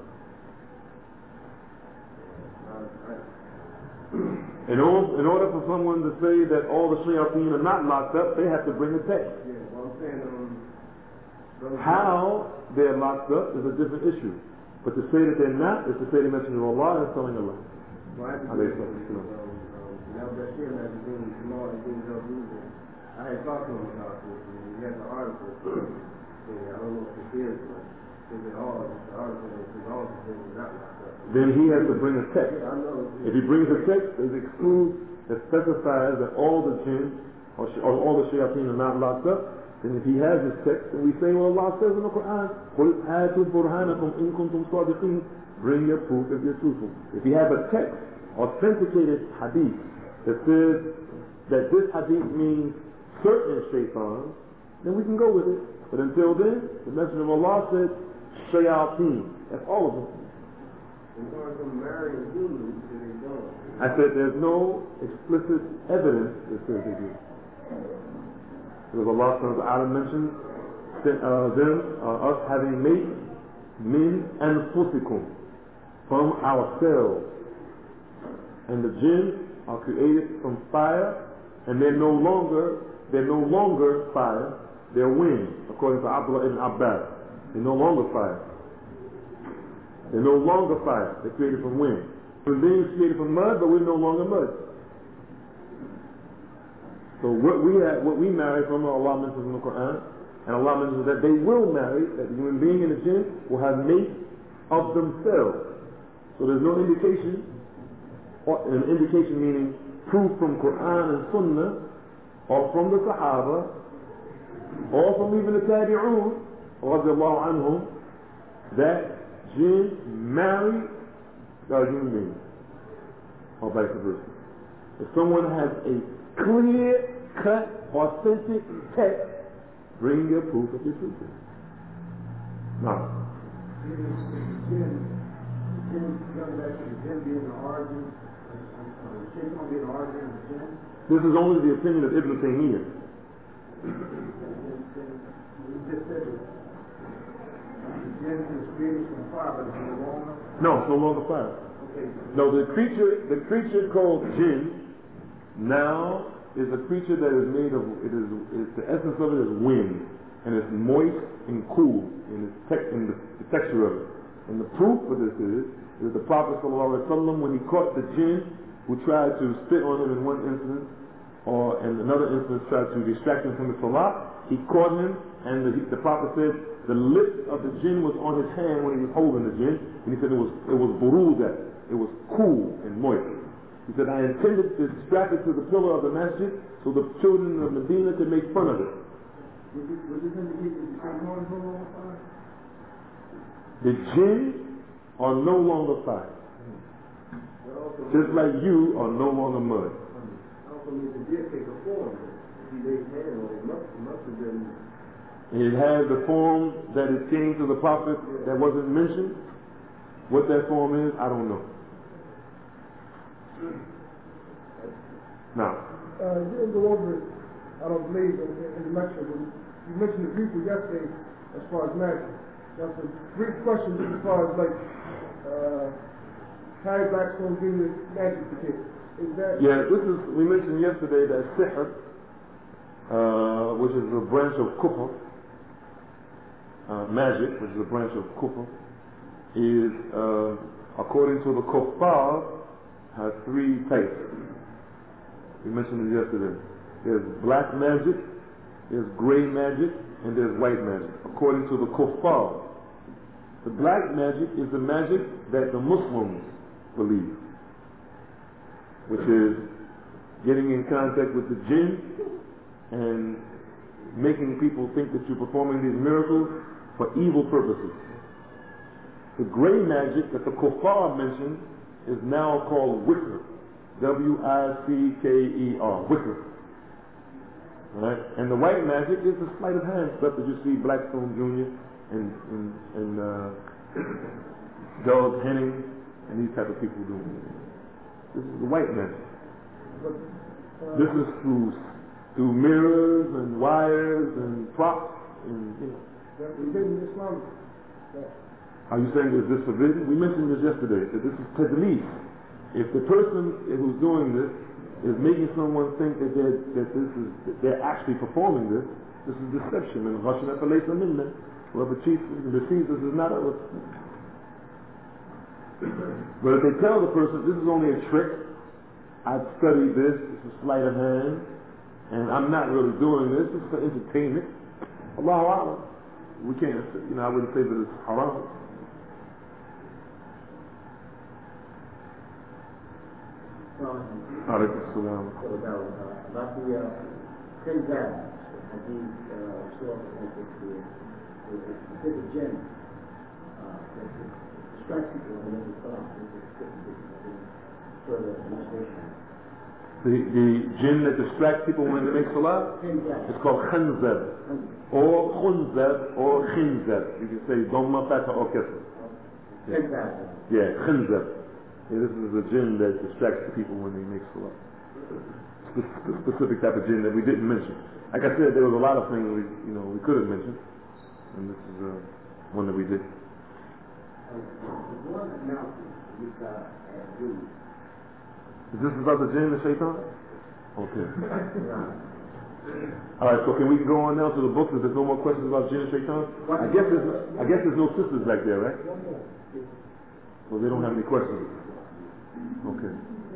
In order, in order for someone to say that all the shayateen are not locked up, they have to bring a text. How they're locked up is a different issue. But to say that they're not is to say the Messenger of Allah is telling Allah. I had talked to him about this, and he has an article. I don't know if it's his, but it's all the article is all the things not locked up. Then he has to bring a text. If he brings a text that excludes, that specifies that all the jinn or, or all the shayateen are not locked up, then if he has this text, then we say, well, Allah says in the Quran, قُلْ آتُوا بُرْهَانَكُمْ إِن كُنْتُمْ صَادِقِينَ, bring your proof if you're truthful. If he has a text, authenticated hadith, that says that this hadith means certain shaitans, then we can go with it. But until then, the Messenger of Allah said, shayateen. That's all of them. I said there's no explicit evidence that says they do. Because Allah subhanahu wa ta'ala mentioned uh, them, uh, us having made min anfusikum, from ourselves. And the jinn are created from fire, and they're no longer they're no longer fire, they're wind, according to Abdullah ibn Abbas. They're no longer fire. They're no longer fire. They're created from wind. Human beings created from mud, but we're no longer mud. So what we have, what we marry from Allah mentions in the Quran, and Allah mentions that they will marry, that the human being and the jinn will have mates of themselves. So there's no indication, or an indication meaning proof from Quran and Sunnah, or from the Sahaba, or from even the Tabi'un, radiallahu anhum, that jinn marry a human being, or vice versa. If someone has a clear-cut, authentic text, bring your proof of your truth. Now, this is only the opinion of Ibn Taymiyyah. No, it's no longer fire. No, the creature, the creature called jinn now is a creature that is made of, it is, it's, the essence of it is wind, and it's moist and cool in, its te- in the, the texture of it. And the proof for this is, is the Prophet ﷺ, when he caught the jinn who tried to spit on him in one instance, or in another instance tried to distract him from the salah, he caught him, and the, the Prophet said the lip of the jinn was on his hand when he was holding the jinn, and he said it was it was buruzat, it was cool and moist. He said, I intended to strap it to the pillar of the masjid so the children of Medina could make fun of it. The jinn are no longer fire. Just like you are no longer mud. It had the form that it came to the Prophet that wasn't mentioned. What that form is, I don't know. Now, uh, you didn't go over it, I don't believe, in, in the lecture, but you mentioned the people yesterday as far as magic. That's a brief question as far as like uh, Harry Blackstone's being the magic kid. Is that? Yeah, this is, we mentioned yesterday that sihr uh, which is a branch of Kufr, uh, magic, which is a branch of Kufr, is, uh, according to the Kuffar, has three types. We mentioned it yesterday. There's black magic, there's gray magic, and there's white magic. According to the Kuffar, the black magic is the magic that the Muslims believe, which is getting in contact with the jinn and making people think that you're performing these miracles for evil purposes. The gray magic that the Kuffar mentioned is now called Wicca. W I C K E R. Wicca. Right? And the white magic is the sleight of hand stuff that you see Blackstone Junior and, and, and uh, Doug Henning and these type of people doing. This is the white magic. This is through through mirrors and wires and props and, you know. That we did in Islam. Are you saying is this forbidden? We mentioned this yesterday, that this is tadlis. If the person who's doing this is making someone think that they're, that this is, that they're actually performing this, this is deception. And Ghashna falaysa minna. Whoever cheats and deceives us is not of us. But if they tell the person, this is only a trick, I've studied this, it's a sleight of hand, and I'm not really doing this, it's for entertainment. Allahu Akbar. We can't, you know, I wouldn't say that it's haram. Alaykum salam. About the ten bad, I think saw that the specific jinn that strikes people when they come. Further illustration. The, the jinn that distracts people when they make salah, it's called khanzab, or khunzab, or khinzab. You can say dhamma, fatha, or kasra. Yeah, khanzab. Yeah, this is a jinn that distracts the people when they make salah. The specific type of jinn that we didn't mention. Like I said, there was a lot of things we, you know, we could have mentioned, and this is uh, one that we did. Is this about the jinn and shaitan? Okay. All right. So can we go on now to the books? If there's no more questions about jinn and shaitan, I guess there's, I guess there's no sisters back there, right? So they don't have any questions. Okay.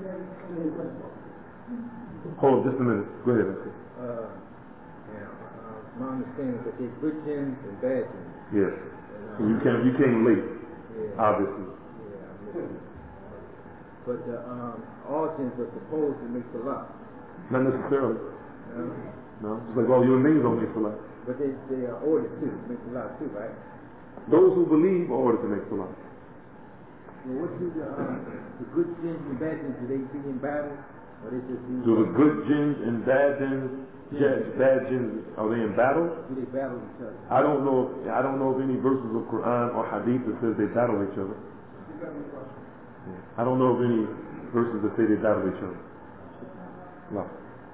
Hold on just a minute. Go ahead. Uh, yeah, uh, my understanding is that there's good jinns and bad jinns. Yes. And, uh, And you came, you came late, yeah, obviously. Yeah. But the, um, all jinns are supposed to make salah. Not necessarily. Uh, No. It's like all human beings don't make salah. but they, they are ordered to make salah too, right? Those who believe are ordered to make salah. Well, what do the, uh, the good jinns and bad jinns, do they be in battle? Or they just do, Do the good jinns and bad jinns, yeah, bad jinns, are they in battle? do they battle each other? I don't know. If, I don't know of any verses of Quran or Hadith that says they battle each other. I don't know of any verses that say they battle each other. No.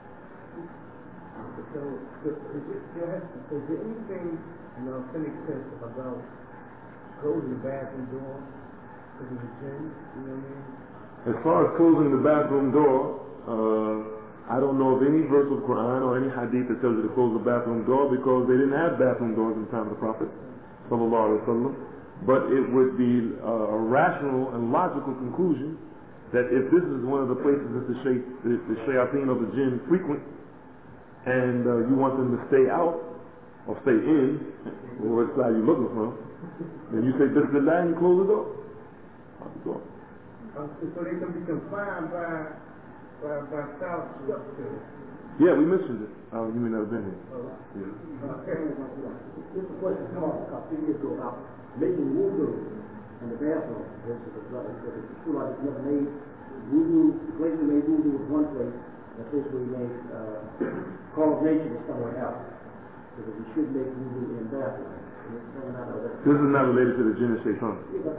So, is, there, is there anything in the authentic sense about closing the bathroom door because of the jinn? You know what I mean? As far as closing the bathroom door, uh, I don't know of any verse of Quran or any Hadith that tells you to close the bathroom door because they didn't have bathroom doors in the time of the Prophet, sallallahu alaihi wasallam. But it would be uh, a rational and logical conclusion that if this is one of the places that the, shay, the, the shayateen of the jinn frequent, and uh, you want them to stay out or stay in, or which side you're looking from, then you say Bismillah and you close the door. Out the door. Uh, so they can be confined by by, by south structure. Yeah, we mentioned it. Uh, you may not have been here. Yeah. This is a question called a few years ago about making wudu in the bathroom. This is a brother because the school I never made wudu. The place we made wudu was one place. The place we made uh, call of nature was somewhere else. Because we should make wudu in the bathroom. This is not related to the jinn and shaitan.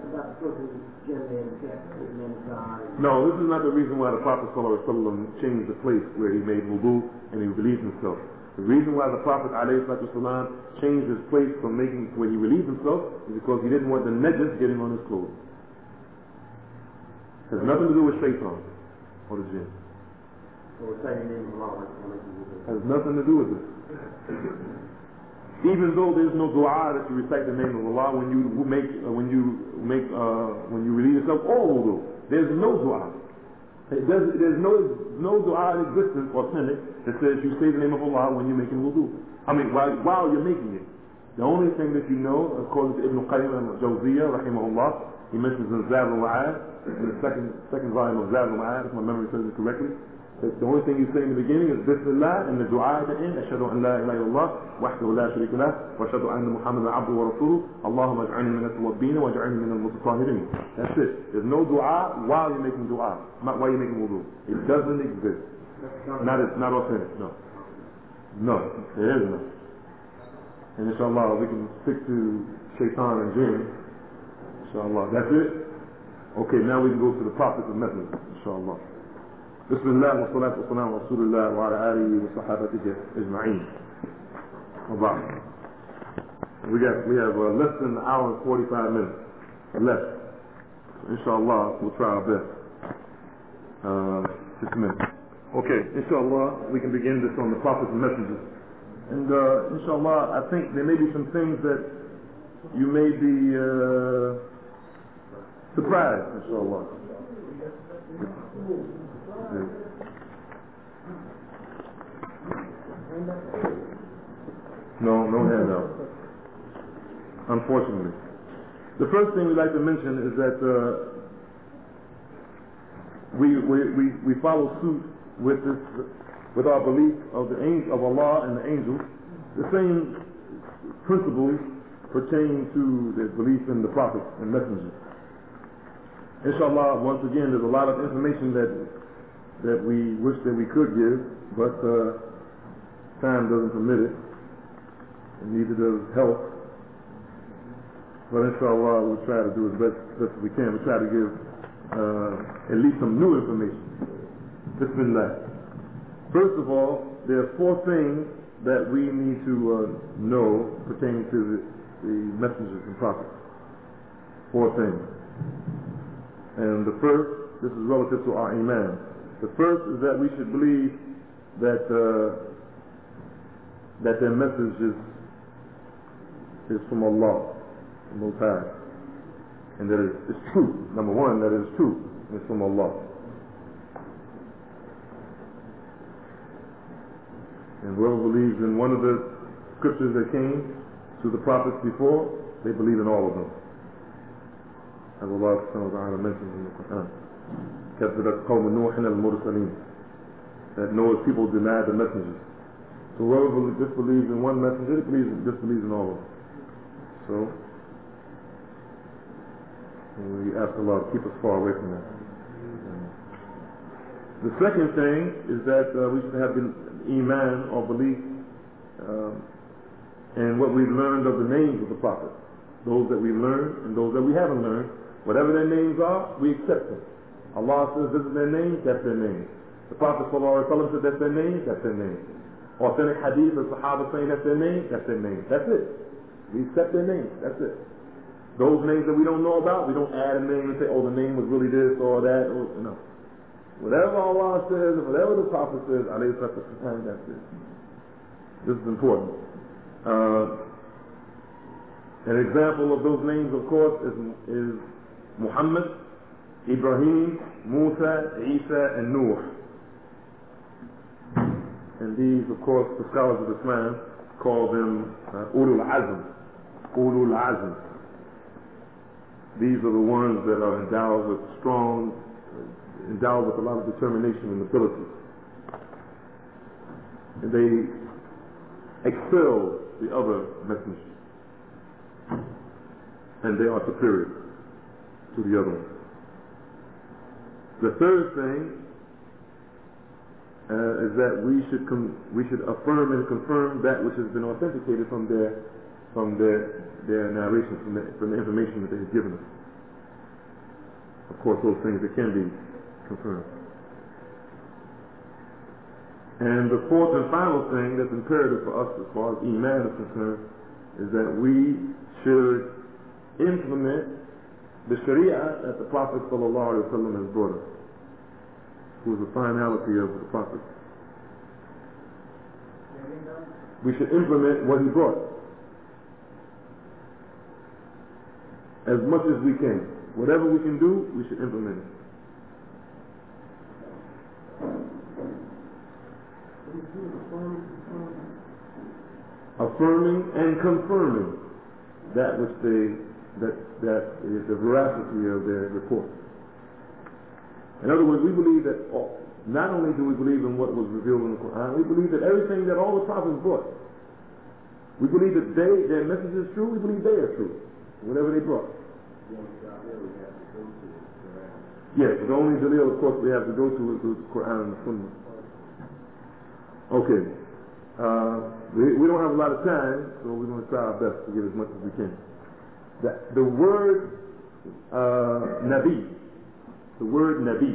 No, this is not the reason why the Prophet ﷺ changed the place where he made wudu and he relieved himself. The reason why the Prophet ﷺ changed his place from making where he relieved himself is because he didn't want the najis getting on his clothes. It has nothing to do with shaitan or the jinn. So reciting the name of Allah is going to make wudu. Has nothing to do with it. Even though there's no dua that you recite the name of Allah when you make uh, when you make uh, when you relieve yourself or wudu, there's no dua. It does, there's no no dua in existence authentic that says you say the name of Allah when you're making wudu. I mean, while, while you're making it. The only thing that you know, according to Ibn Qayyim al-Jawziyah, rahimahullah, he mentions in Zad al-Ma'ad, in the second second volume of Zad al-Ma'ad, if my memory serves it correctly, that the only thing you say in the beginning is Bismillah, and the dua at the end, Ashhadu an la ilaha illallah, wahdahu la sharika lah, wa ashhadu anna Muhammadan abduhu wa rasuluhu, Allahumma aj'alni min at-tawwabbin wa aj'alni min al-mutatahhirin. That's it. There's no dua while you're making dua, not while you're making wudu. It doesn't exist. Not, it's not authentic, no. No, there is none. And inshallah, we can stick to shaitan and jinn. Inshallah. That's it? Okay, now we can go to the prophets and messengers. Inshallah. Bismillah wa salatu wa salam wa rasulullah wa ala alihi wa sahabatihi ajma'een. We got, we have uh, less than an hour and forty-five minutes left. So inshallah, we'll try our best. Uh, just a minute. Okay, inshallah, we can begin this on the prophets and messengers. And uh, inshallah, I think there may be some things that you may be uh, surprised, inshallah. No, no handout. Unfortunately. The first thing we'd like to mention is that uh, we, we, we, we follow suit with this, with our belief of the angel, of Allah and the angels. The same principles pertain to the belief in the prophets and messengers. Inshallah, once again, there's a lot of information that that we wish that we could give, but uh, time doesn't permit it, and neither does health. But inshallah, we'll try to do as best, best as we can. We'll try to give uh, at least some new information. Bismillah. First of all, there are four things that we need to uh, know pertaining to the, the messengers and prophets. Four things. And the first, this is relative to our iman. The first is that we should believe that uh, that their message is, is from Allah, the Most High, and that it is true. Number one, that it is true. It's from Allah. And whoever believes in one of the scriptures that came to the prophets before, they believe in all of them. As Allah subhanahu wa ta'ala mentions in the Quran. كَذَّبَتْ قَوْمُ نُوحٍ الْمُرْسَلِينَ. That Noah's people denied the messengers. So whoever disbelieves in one messenger, he believes, disbelieves in all of them. So, we ask Allah to keep us far away from that. The second thing is that uh, we should have the iman or belief um, in what we've learned of the names of the prophets. Those that we've learned and those that we haven't learned. Whatever their names are, we accept them. Allah says this is their name, that's their name. The Prophet ﷺ said that's their name, that's their name. Authentic hadith of Sahaba saying that's their name, that's their name. That's it. We accept their names, that's it. Those names that we don't know about, we don't add a name and say, oh, the name was really this or that. Or, no. Whatever Allah says, and whatever the Prophet says, alayhi salatu wasalam, that's it. This is important. Uh, an example of those names, of course, is, is Muhammad, Ibrahim, Musa, Isa, and Nuh. And these, of course, the scholars of Islam call them uh, Ulul Azm. Ulul Azm. These are the ones that are endowed with strong, endowed with a lot of determination and ability. And they excel the other messengers. And they are superior to the other ones. The third thing uh, is that we should com- we should affirm and confirm that which has been authenticated from their from their their narration, from the, from the information that they have given us. Of course, those things that can be confirmed. And the fourth and final thing that's imperative for us as far as Iman is concerned is that we should implement the Sharia that the Prophet ﷺ has brought us. who is the finality of the Prophet. We should implement what he brought as much as we can. Whatever we can do, we should implement it. Affirming and confirming that which they, that, that is the veracity of their report. In other words, we believe that oh, not only do we believe in what was revealed in the Quran, we believe that everything that all the prophets brought. We believe that they, their message is true, we believe they are true. Whatever they brought. Yes, the only dalil, of course, we have to go to is the Quran and the Sunnah. Okay. Uh, we, we don't have a lot of time, so we're going to try our best to get as much as we can. The, the word uh, Nabi, the word Nabi,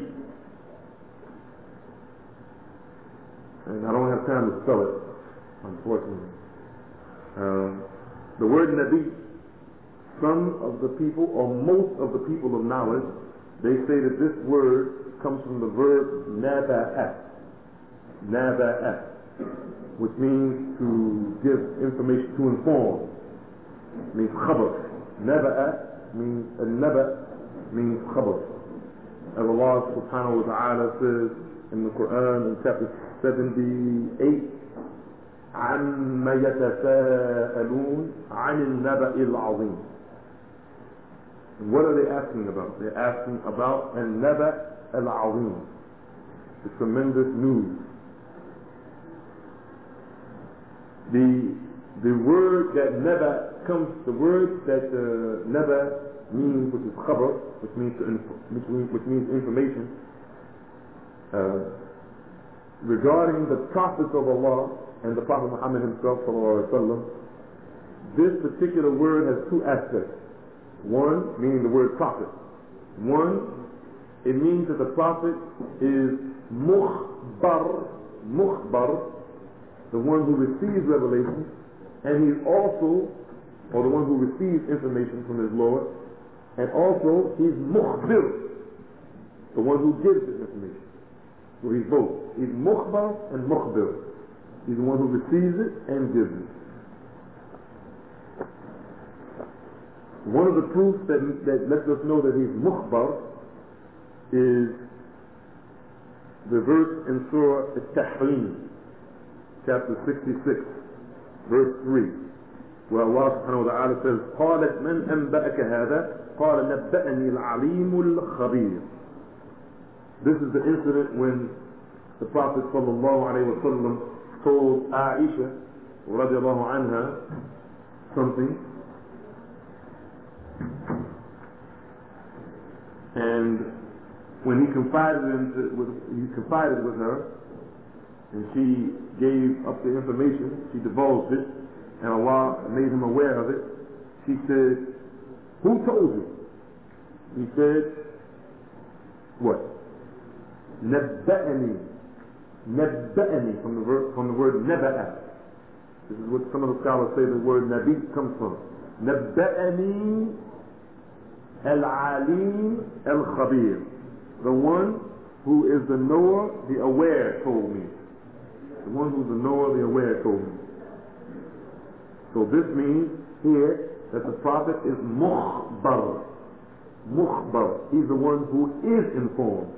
and I don't have time to spell it, unfortunately. Uh, the word Nabi, some of the people, or most of the people of knowledge, they say that this word comes from the verb naba'at, naba'at, which means to give information, to inform. It means khabar. Naba'at means, an-naba means khabar. As Allah subhanahu wa ta'ala says in the Quran in chapter seventy-eight, عَمَّ يَتَسَاءَلُونَ عَنِ النَّبَإِ الْعَظِيمِ. And what are they asking about? They're asking about an-naba' al-azim, the tremendous news. The the word that naba comes, the word that uh, naba means, which is khabar, which means to inf- which means which means information, uh, regarding the prophets of Allah and the Prophet Muhammad himself, sallallahu alaihi wasallam. This particular word has two aspects. One, meaning the word prophet. One, it means that the prophet is mukhbar, mukhbar, the one who receives revelation, and he's also, or the one who receives information from his Lord, and also he's mukhbir, the one who gives this information. So he's both. He's mukhbar and mukhbir. He's the one who receives it and gives it. One of the proofs that, that lets us know that he's mukhbar is the verse in Surah Al-Tahrim, chapter sixty-six, verse three, where Allah subhanahu wa ta'ala says, قَالَتْ مَنْ أَنْبَأَكَ هَذَا قَالَ نَبَّأَنِي الْعَلِيمُ الْخَبِيرُ. This is the incident when the Prophet sallallahu alayhi wa sallam told Aisha radiallahu anha something, and when he confided into, with, he confided with her, and she gave up the information, she divulged it, and Allah made him aware of it. She said, "Who told you?" He said, "What? Nabba'ani, nabba'ani," from the word from the word naba'a. This is what some of the scholars say the word nabi comes from. Nabba'ani al-alim al-khabir, the one who is the knower, the aware, told me. The one who's the knower, the aware, told me. So this means here that the Prophet is mukhbar. Mukhbar. He's the one who is informed.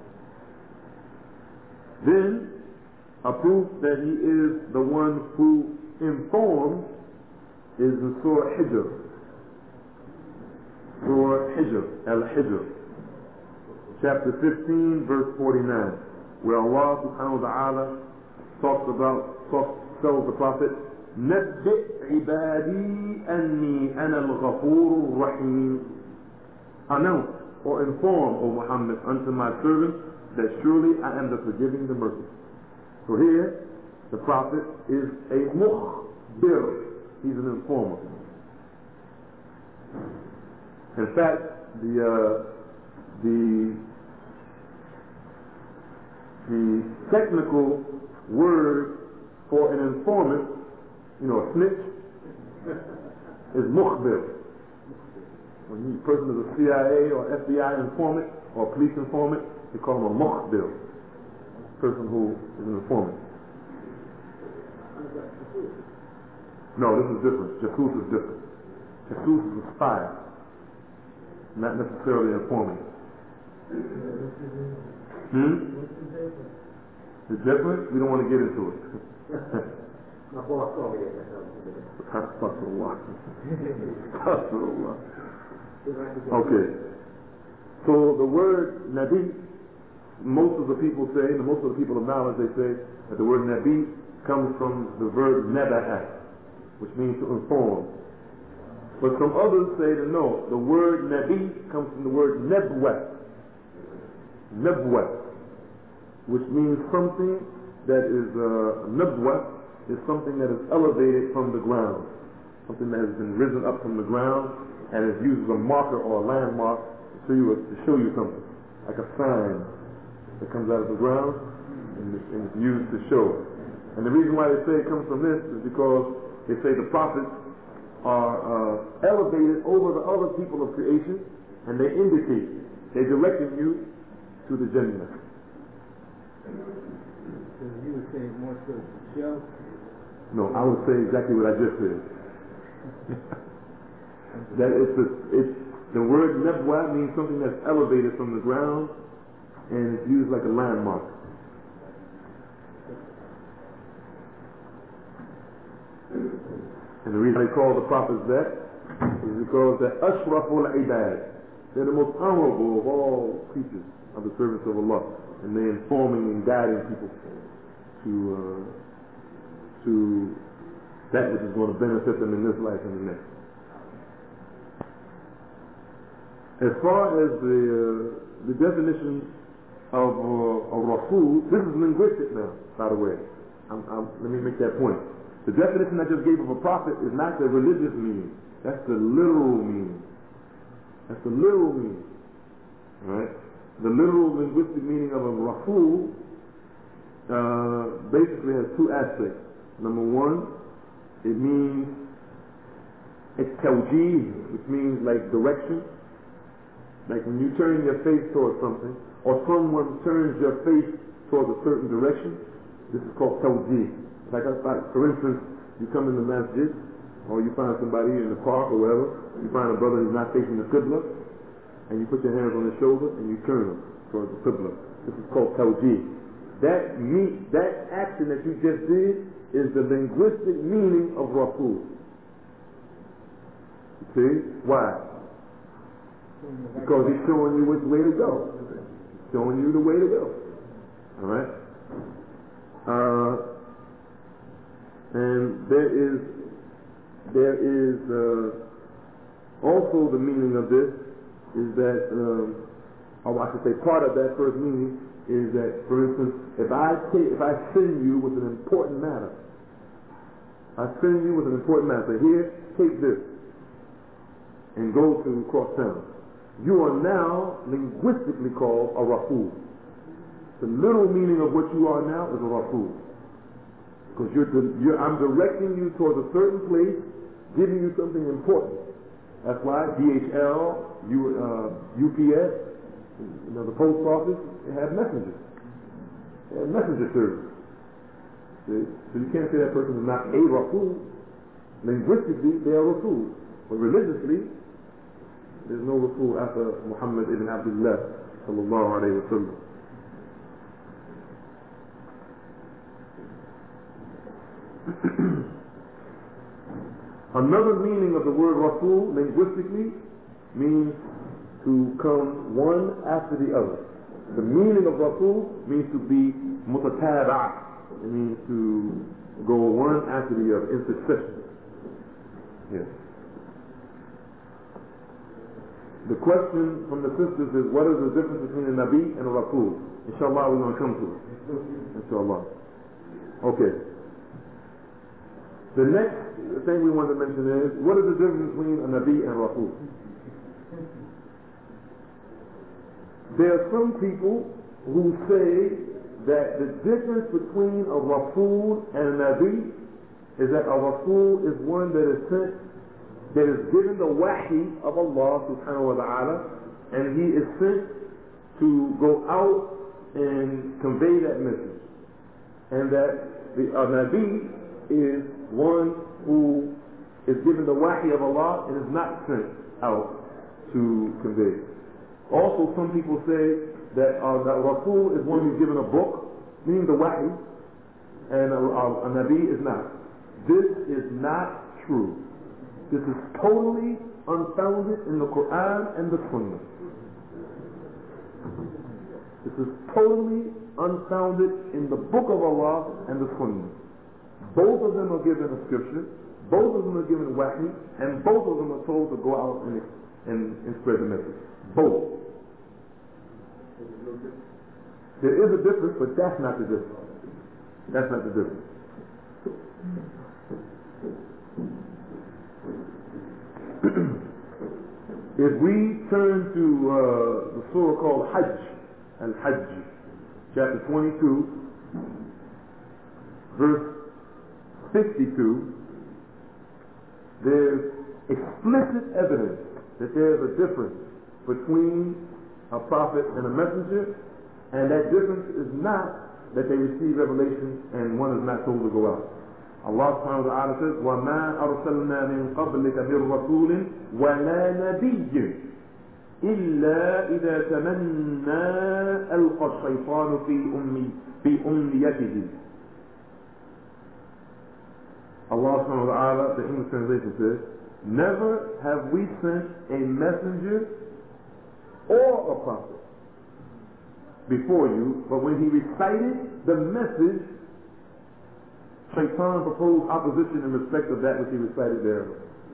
Then, a proof that he is the one who informs is in Surah Hijr. Surah Hijr, Al-Hijr, chapter fifteen, verse forty-nine, where Allah subhanahu wa ta'ala talks about, talks, tells the Prophet, نَبِّئْ عِبَادِي أَنِّي أَنَا الْغَفُورُ الرَّحِيمُ. Announce or inform, O Muhammad, unto my servants that surely I am the forgiving, the merciful. So here, the Prophet is a mukhbir. He's an informer. In fact, the uh, the the technical word for an informant, you know, a snitch, is mukhbir. When a person is a C I A or F B I informant or police informant, they call him a mukhbir. person who is an informant. No, this is different. Jasus is different. Jasus is a spy, not necessarily an informant. Hmm? The difference? We don't want to get into it. My boss told me that. Astaghfirullah. Astaghfirullah. Okay. So the word Nabi, most of the people say, and most of the people of knowledge, they say that the word Nabi comes from the verb Naba'a, which means to inform. But some others say that no, the word Nabi comes from the word Nebwa. Nebwa, which means something that is, uh, Nebwa is something that is elevated from the ground. Something that has been risen up from the ground and is used as a marker or a landmark to show you, to show you something. Like a sign that comes out of the ground and it's used to show. And the reason why they say it comes from this is because they say the prophets are uh, elevated over the other people of creation, and they indicate, they directing you to the Jannah. So you would say more so to show? No, I would say exactly what I just said. That it's, a, it's the word Nebwa means something that's elevated from the ground, and it's used like a landmark. And the reason they call the prophets that is because they're ashraful ibad. They're the most honorable of all creatures, of the servants of Allah, and they're informing and guiding people to uh, to that which is going to benefit them in this life and the next. As far as the uh, the definition of uh, a Rasul, this is linguistic now, by the way. I'm, I'm, let me make that point. The definition I just gave of a prophet is not the religious meaning. That's the literal meaning. That's the literal meaning. Alright? The literal linguistic meaning of a Rasul uh, basically has two aspects. Number one, it means it's tawjih, which means like direction. Like when you turn your face towards something, or someone turns your face towards a certain direction, this is called tawjih. Like, like for instance, you come in the masjid, or you find somebody in the park or wherever, you find a brother who's not facing the qibla, and you put your hands on his shoulder and you turn him towards the qibla. This is called tawjih. That meat, that action that you just did is the linguistic meaning of Rasul. You see? Why? Because he's showing you which way to go. He's showing you the way to go. Alright? Uh, and there is there is uh, also the meaning of this is that, um, or I should say part of that first meaning is that, for instance, if I take, if I send you with an important matter, I send you with an important matter, say, here, take this, and go to cross town. You are now linguistically called a Rasul. The literal meaning of what you are now is a Rasul. Because you're, you're, I'm directing you towards a certain place, giving you something important. That's why D H L, U, uh, U P S, you know, the post office, they have messengers. They have messenger service. See? So you can't say that person is not a Rasul. Linguistically, they are Rasul. But religiously, there's no Rasul after Muhammad ibn Abdullah sallallahu alayhi wa sallam. Another meaning of the word Rasul linguistically means to come one after the other. The meaning of Rasul means to be mutataba'. It means to go one after the other in succession. Yes. The question from the sisters is, what is the difference between a Nabi and a Rasul? Inshallah, we're going to come to it. Inshallah. Okay. The next thing we want to mention is, what is the difference between a Nabi and a Rasul? There are some people who say that the difference between a Rasul and a Nabi is that a Rasul is one that is sent, that is given the wahi of Allah subhanahu wa ta'ala, and he is sent to go out and convey that message. And that the uh, Nabi is one who is given the wahi of Allah and is not sent out to convey. Also, some people say that uh, that Rasul is one who's given a book, meaning the wahi, and a, a, a Nabi is not. This is not true. This is totally unfounded in the Quran and the Sunnah. This is totally unfounded in the Book of Allah and the Sunnah. Both of them are given a scripture, both of them are given wahi, and both of them are told to go out and, and, and spread the message. Both. There is a difference, but that's not the difference. That's not the difference. If we turn to uh, the surah called Hajj, Al-Hajj, chapter twenty-two, verse fifty-two, there's explicit evidence that there's a difference between a prophet and a messenger, and that difference is not that they receive revelation and one is not told to go out. Allah subhanahu wa ta'ala says, وَمَا أَرْسَلْنَا مِن قَبْلِكَ مِن رَسُولٍ وَلَا نَبِيٍّ إِلَّا إِذَا تَمَنَّى أَلْقَى الشَّيْطَانُ فِي أُمِّي فِي أُمْنِيَتِهِ. Allah subhanahu wa ta'ala, the English translation says, never have we sent a messenger or a prophet before you, but when he recited the message, Shaitan proposed opposition in respect of that which he recited there.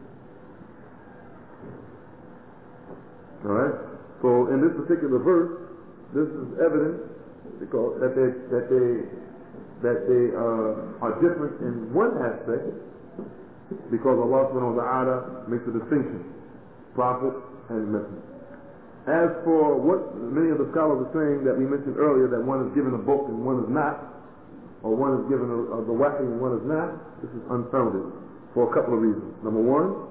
Alright? So in this particular verse, this is evidence because that they that they that they uh, are different in one aspect, because Allah subhanahu wa ta'ala makes a distinction, prophet and messenger. As for what many of the scholars are saying that we mentioned earlier, that one is given a book and one is not, or one is given a, a, the wahi and one is not, this is unfounded for a couple of reasons. Number one,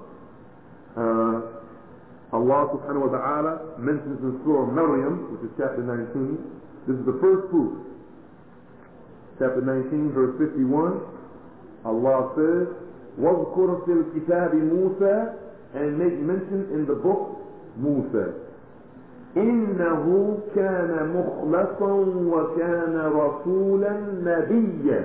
uh, Allah subhanahu wa ta'ala mentions in Surah Maryam, which is chapter nineteen, this is the first proof. Chapter nineteen, verse fifty-one, Allah says, وَاذْكُرْ فِي الْكِتَابِ مُوسَى, and make mention in the book Musa. إِنَّهُ كَانَ مُخْلَصًا وَكَانَ رَسُولًا نَبِيًّا.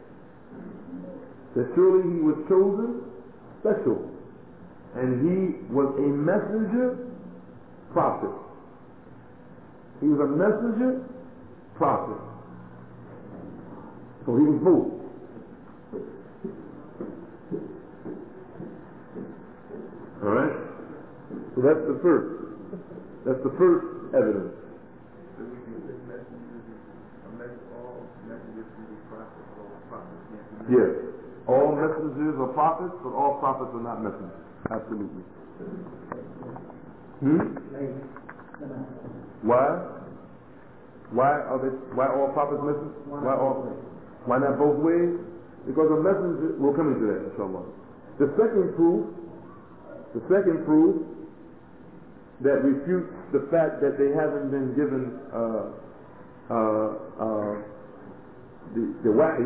That surely he was chosen, special, and he was a messenger, prophet. He was a messenger, prophet. So he was both. Alright? So that's the first. That's the first evidence. So we can say messengers, a mess, all messengers can be prophets, all prophets can't be messengers. Yes. All messengers are prophets, but all prophets are not messengers. Absolutely. Hmm? Why? Why are they? Why all prophets messengers? Why all? Why not both ways? Because a messenger. We'll come into that, inshallah. The second proof. The second proof that refutes the fact that they haven't been given uh, uh, uh, the, the wahi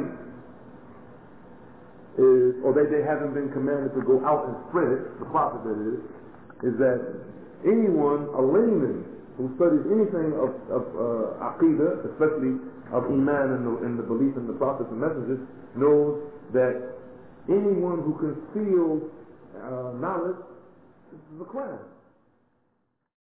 is, or that they haven't been commanded to go out and spread it, the prophet that is, is that anyone, a layman, who studies anything of, of uh, aqidah, especially of iman and the, and the belief in the prophets and messengers, knows that anyone who conceals uh, knowledge, this is a crime.